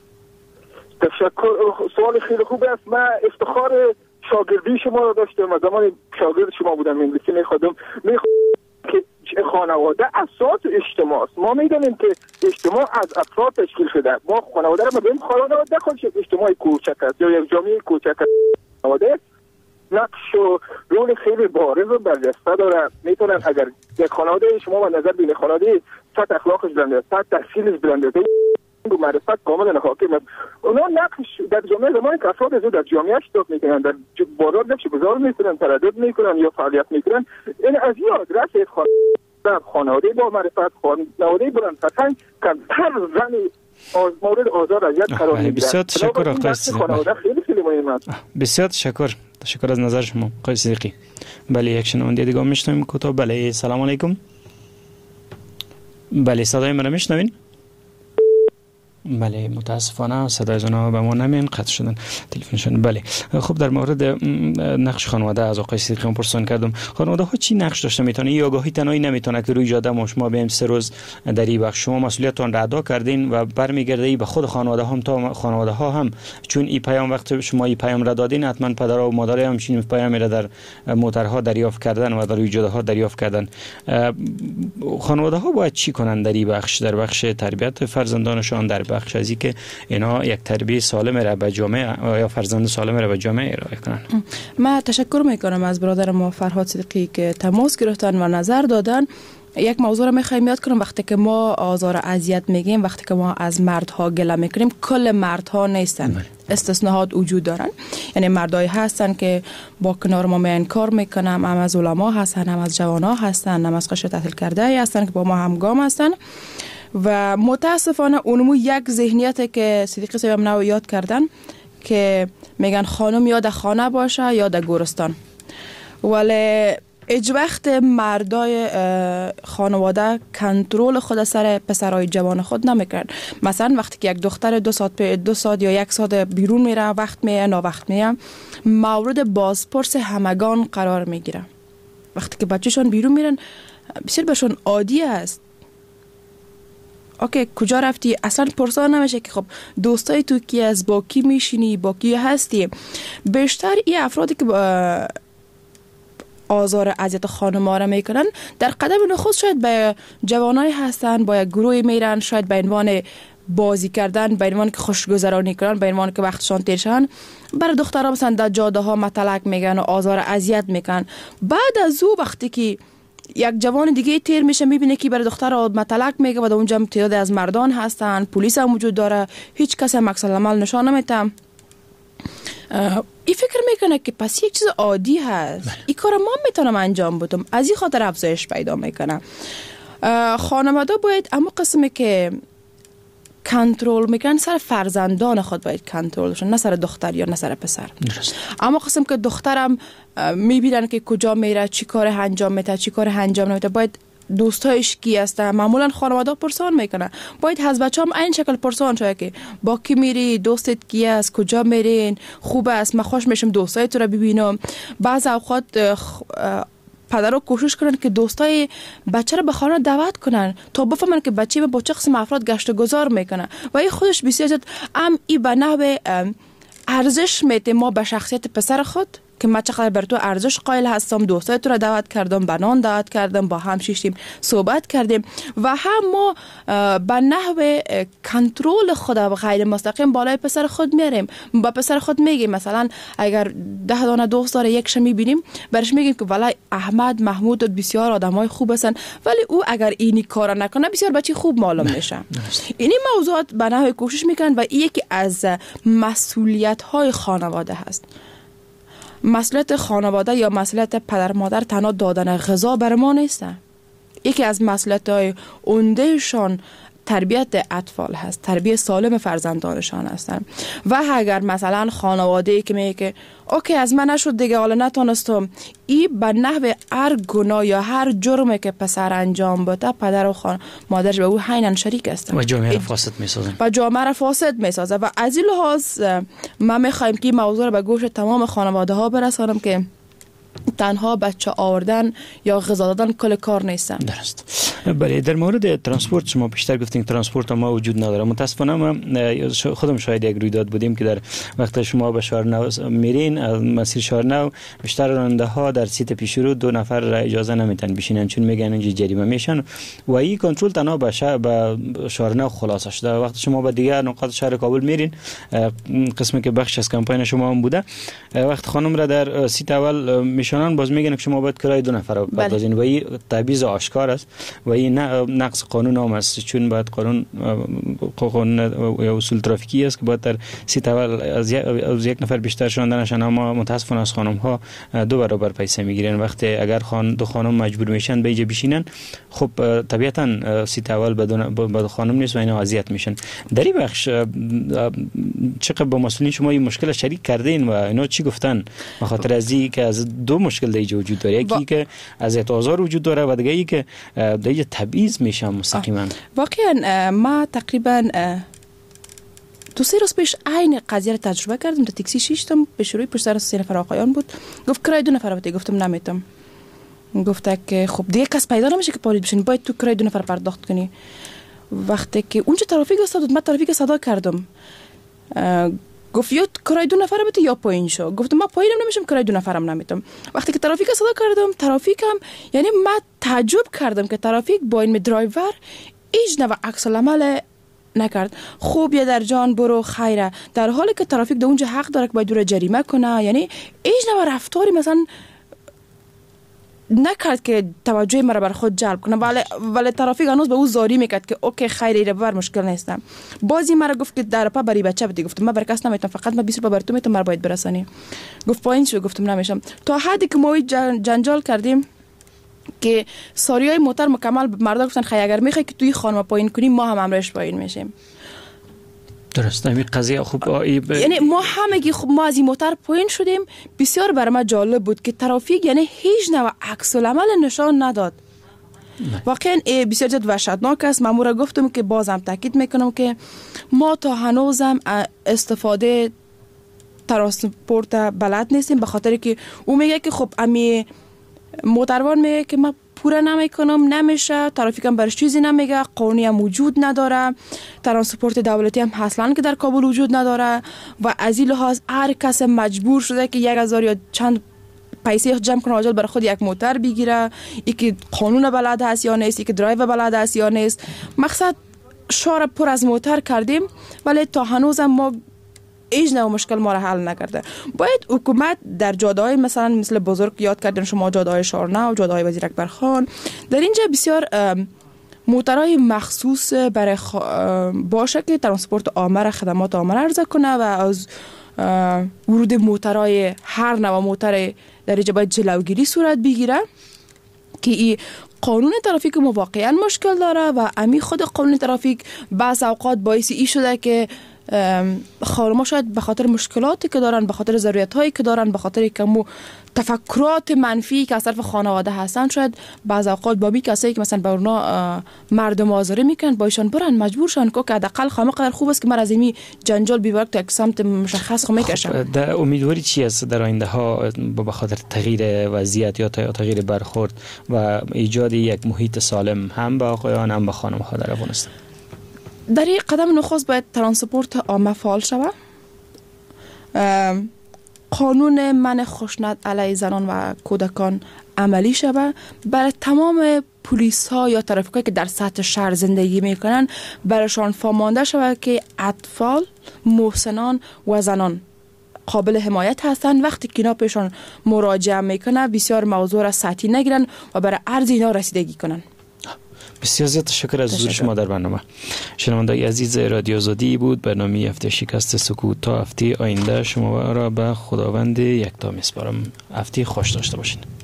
تشکر. سوال خیلی خوب است. من افتخار شاگردی شما رو داشتم. از زمان شاگرد شما بودم انگلیسی میخوادم میخوادم که خانواده اساس اجتماع است. ما میدونیم که اجتماع از افراد تشکیل شده. ما خانواده رو ببینیم خانواده خودش اجتماعی کوچک است یا یک جامعه کوچک است. خانواده نقش و رول خیلی بارز و برجسته داره. میتونن اگر یک خانواده شما به نظر بینید خانواده سطح اخلاقش بلنده سطح تحصیلش بلنده و معرفت کاملا حاکم است. اونا نقش در جامعه زمانی که افراد از در جامعه اشتراک میکنن در بازار نقش گذار میکنن تردد میکنن یا فعالیت میکنن این از این آدرس خانواده با معرفت خانواده بلند فرهنگ کمتر زن مورد آزار اذیت قرار میگیرن. بسیار تشکر آقای خانواده خیلی خیلی مهم است. بسیار تشکر تشکر از نظر شما آقای صدیقی. بله یک شنونده دیگه میشنویم کوتاه. بله سلام علیکم. بله صدای من میشنوین؟ بله متاسفانه صدای زنا به ما نمیان قطع شدن تلفنشون. بله خب در مورد نقش خانواده از آقای صدیقی پرسان کردم خانواده ها چی نقش داشته میتونه یا آگاهی تنهایی نمیتونه که روی جاده ما شما بیم سه روز در این بخش شما مسئولیتتون را ادا کردین و برمیگرده به خود خانواده هم تا خانواده ها هم چون این پیام وقت شما این پیام را دادین حتما پدر و مادر هم چین پیام را در موترها دریافت کردن و در روی جاده ها دریافت کردن. خانواده ها باید چی کنن در این بخش در بخش تربیت فرزندانشان در بخش از که اینا یک تربیت سالم را به جامعه یا فرزند سالم را به جامعه ارائه کنن. من تشکر میکنم از برادر ما فرهاد صدیقی که تماس گرفتن و نظر دادن. یک موضوع رو میخوایم یاد کنم وقتی که ما آزار و اذیت میگیم وقتی که ما از مردها گله میکنیم کل مردها نیستن استثناءات وجود دارن. یعنی مردایی هستن که با کنار ما میان کار میکنن هم از علما هستن هم از جوانا هستن هم از قشر تحصیل کرده هستن که با ما همگام هستن و متاسفانه اونمو یک ذهنیتی که صدیقی صاحب نو یاد کردن که میگن خانم یا در خانه باشه یا در گورستان ولی هیچ وقت مردای خانواده کنترل خود سر پسرای جوان خود نمیکرد. مثلا وقتی که یک دختر دو ساعت دو ساعت یا یک ساعت بیرون میره وقت میه نا وقت میه مورد بازپرس همگان قرار میگیره. وقتی که بچه‌شون بیرون میرن بسیار بهشون عادی است. اوکی کجا رفتی اصلا پرسان نمیشه که خب دوستای تو کی از با کی میشینی با کی هستی. بیشتر این افرادی که با آزار اذیت خانم‌ها را میکنن در قدم نخست شاید به جوانای هستن با یک گروه میرن شاید به عنوان بازی کردن به عنوان که خوشگذرانی کردن به عنوان که وقتشان تیر شن برای دخترها مثلا در جاده ها متلک میگن و آزار اذیت میکنن. بعد از او وقتی که یک جوان دیگه تیر میشه میبینه که برای دختر مطلق میگه و در اونجا تعداد از مردان هستن، پلیس هم وجود داره، هیچ کس هم عکس العمل نشان نمیده. این فکر میکنه که پس یک چیز عادی هست، این کار ما میتونم انجام بدم، از این خاطر افزایش پیدا میکنه. خانواده باید اما قسمی که کنترل میکنن سر فرزندان خود باید کنترل شن، نه سر دختر یا نه سر پسر. اما قسم که دخترم میبینن که کجا میره، چی کار انجام میده، چی کار انجام نمیده، باید دوستایش کی هستن، معمولا خانواده پرسان میکنن، باید از بچه هم این شکل پرسان شده که با کی میری، دوستت کی است، کجا میرین، خوب است، من خوش میشم دوستای تو رو ببینم. بعض اوقات پدرها کوشش کنن که دوستای بچه رو به خانه دعوت کنن تا بفهمن که بچه با چه قسم افراد گشت و گذار میکنه و این خودش بسیار زیاد ام ای به نحو ارزش میده ما به شخصیت پسر خود که من چقدر بر تو ارزش قائل هستم، دوستای تو را دعوت کردم، بنان دعوت کردم، با هم شیشتیم صحبت کردیم و هم ما به نحو کنترل خود غیر مستقیم بالای پسر خود میاریم. با پسر خود میگیم مثلا اگر ده دانه دوست داره یک شمی بینیم برش میگیم که والله احمد محمود بسیار آدمای خوب هستن، ولی او اگر اینی کارا نکنه بسیار بچه خوب معلوم میشه. اینی موضوعات به نحو کوشش میکنن و این یکی از مسئولیت های خانواده هست. مسئولیت خانواده یا مسئولیت پدر مادر تنها دادن غذا بر ما نیست، یکی از مسئولیت‌های عمده‌شان تربیت اطفال هست، تربیت سالم فرزندانشان هستن. و اگر مثلا خانواده‌ای که میگه که اوکی از من نشد دیگه حالا نتونستم، این به نحو هر گناه یا هر جرمی که پسر انجام بده پدر و خان مادرش به او عیناً شریک هستن و جامعه را فاسد میسازن و جامعه را فاسد میسازه. و از این لحاظ ما میخوایم که موضوع رو به گوش تمام خانواده ها برسانم که تنها بچه آوردن یا غذا دادن کل کار نیستن. درست. بله، در مورد ترانسپورت شما بیشتر گفتین ترانسپورت ما وجود نداره. متاسفانه ما خودم شاهد یک رویداد بودیم که در وقت شما به شهرنو میرین از مسیر شهرنو بیشتر راننده ها در سیت پیشرو دو نفر را اجازه نمیتن بشینن چون میگن اینجا جریمه میشن و این کنترل تنها به شهر به شهرنو خلاصه شده. وقت شما به دیگر نقاط شهر کابل میرین، قسمی که بخش از کمپاین شما هم بوده، وقت خانم را در سیت اول میشونن باز میگن که شما باید کرای دو نفر رو بپردازین و این تبعیض آشکار است و این نقض قانون هم است، چون باید قانون قانون یا اصول ترافیکی است که باید در سیت اول از, از یک نفر بیشتر شونده نشن. اما متاسفانه از خانم ها دو برابر پیسه میگیرن. وقتی اگر خان دو خانم مجبور میشن به اینجا بشینن، خب طبیعتا سیت اول بدون با خانم نیست و اینا اذیت میشن. در این بخش چقدر با مسئولین شما این مشکل شریک کردین و اینا چی گفتن؟ به خاطر از این که از دو مشکل دیگه وجود داره، یکی با... که اذیت آزار وجود داره و دیگه ای که دیگه تبعیض میشه مستقیما. واقعا ما تقریبا دو سه روز پیش عین قضیه رو تجربه کردم. در تاکسی شیشتم پیش روی پشت سر سه نفر آقایان بود، گفت کرای دو نفر بده، گفتم نمیتونم. گفت که خب دیگه کس پیدا نمیشه که پالید بشین، باید تو کرای دو نفر پرداخت کنی. وقتی که اونجا ترافیک استاد من ترافیک صدا کردم، گفت یا کرای دو نفر بده یا پایین شو. گفتم ما پایینم نمیشم، کرای دو نفرم نمیتونم. وقتی که ترافیک صدا کردم ترافیکم، یعنی من تعجب کردم که ترافیک با این درایور هیچ نوع عکس العمل نکرد. خوب یا در جان برو خیره، در حالی که ترافیک در اونجا حق داره که باید دور جریمه کنه، یعنی هیچ نوع رفتاری مثلا نکرد که توجه مرا بر خود جلب کنه، ولی ولی ترافیک هنوز به او زاری میکرد که اوکی خیر ایره ببر مشکل نیستم. بازی مرا گفت که در پا بری بچه بدی، گفتم من بر کس نمیتونم، فقط من بیست روپیه بر تو میتونم، مرا باید برسانی. گفت پایین شو، گفتم نمیشم. تا حدی که ما جن جنجال کردیم که ساریای موتر مکمل مردا گفتن خیر اگر میخوای که توی خانم پایین کنی ما هم امرش پایین میشیم. درست. همین قضیه خوب آیب... یعنی ما همگی خب ما از این موتر پایین شدیم. بسیار برای ما جالب بود که ترافیک یعنی هیچ نوع عکس العمل نشان نداد. واقعا بسیار جد وحشتناک است. من را گفتم که بازم تاکید میکنم که ما تا هنوزم استفاده ترانسپورت بلد نیستیم، به خاطر که او میگه که خب امی موتروان میگه که ما پوره نمیکنم، نمیشه، ترافیکم برش چیزی نمیگه، قانونی هم وجود نداره، ترانسپورت دولتی هم اصلا که در کابل وجود نداره و از این لحاظ هر کس مجبور شده که یک هزار یا چند پیسه جمع کنه آجال برای خود یک موتر بگیره، ای که قانون بلد هست یا نیست، ای که درایو بلد هست یا نیست. مقصد شهر پر از موتر کردیم ولی تا هنوزم ما هیچ نوع مشکل ما را حل نکرده. باید حکومت در جاده‌های مثلا مثل بزرگ یاد کردن شما جاده‌های شارنه و جاده‌های وزیر اکبر خان، در اینجا بسیار موترهای مخصوص برای خ... باشه که ترانسپورت عامه را خدمات عامه را عرضه کنه و از ورود موترهای هر نوع موتر در اینجا باید جلوگیری صورت بگیره که این قانون ترافیک ما واقعا مشکل داره و امی خود قانون ترافیک بعض اوقات باعث ای شده که خانم‌ها شاید به خاطر مشکلاتی که دارن، به خاطر ضرورت‌هایی که دارن، به خاطر کمو تفکرات منفی که از طرف خانواده هستن، شاید بعض اوقات با می کسایی که مثلا به اونا مردم آزاری میکنن با ایشان برن مجبور شن که حداقل خامه قدر خوب است که من از این جنجال بیبرک تا یک سمت مشخص خو میکشم. در امیدواری چی است در آینده ها به خاطر تغییر وضعیت یا تغییر برخورد و ایجاد یک محیط سالم هم به آقایان هم به خانم‌ها در افغانستان؟ در این قدم نخست باید ترانسپورت عامه فعال شود، قانون منع خشونت علیه زنان و کودکان عملی شود، برای تمام پلیس ها یا ترافیکایی که در سطح شهر زندگی میکنن برایشان فامانده شود که اطفال، محسنان و زنان قابل حمایت هستند. وقتی که اینا پیشان مراجعه میکنن بسیار موضوع را سطحی نگیرن و برای عرض اینا رسیدگی کنن. بسیار زیاد تشکر از حضور شما در برنامه. شنوندگان عزیز رادیو آزادی بود برنامه هفته شکست سکوت. تا هفته آینده شما را به خداوند یکتا میسپارم. هفته خوش داشته باشین.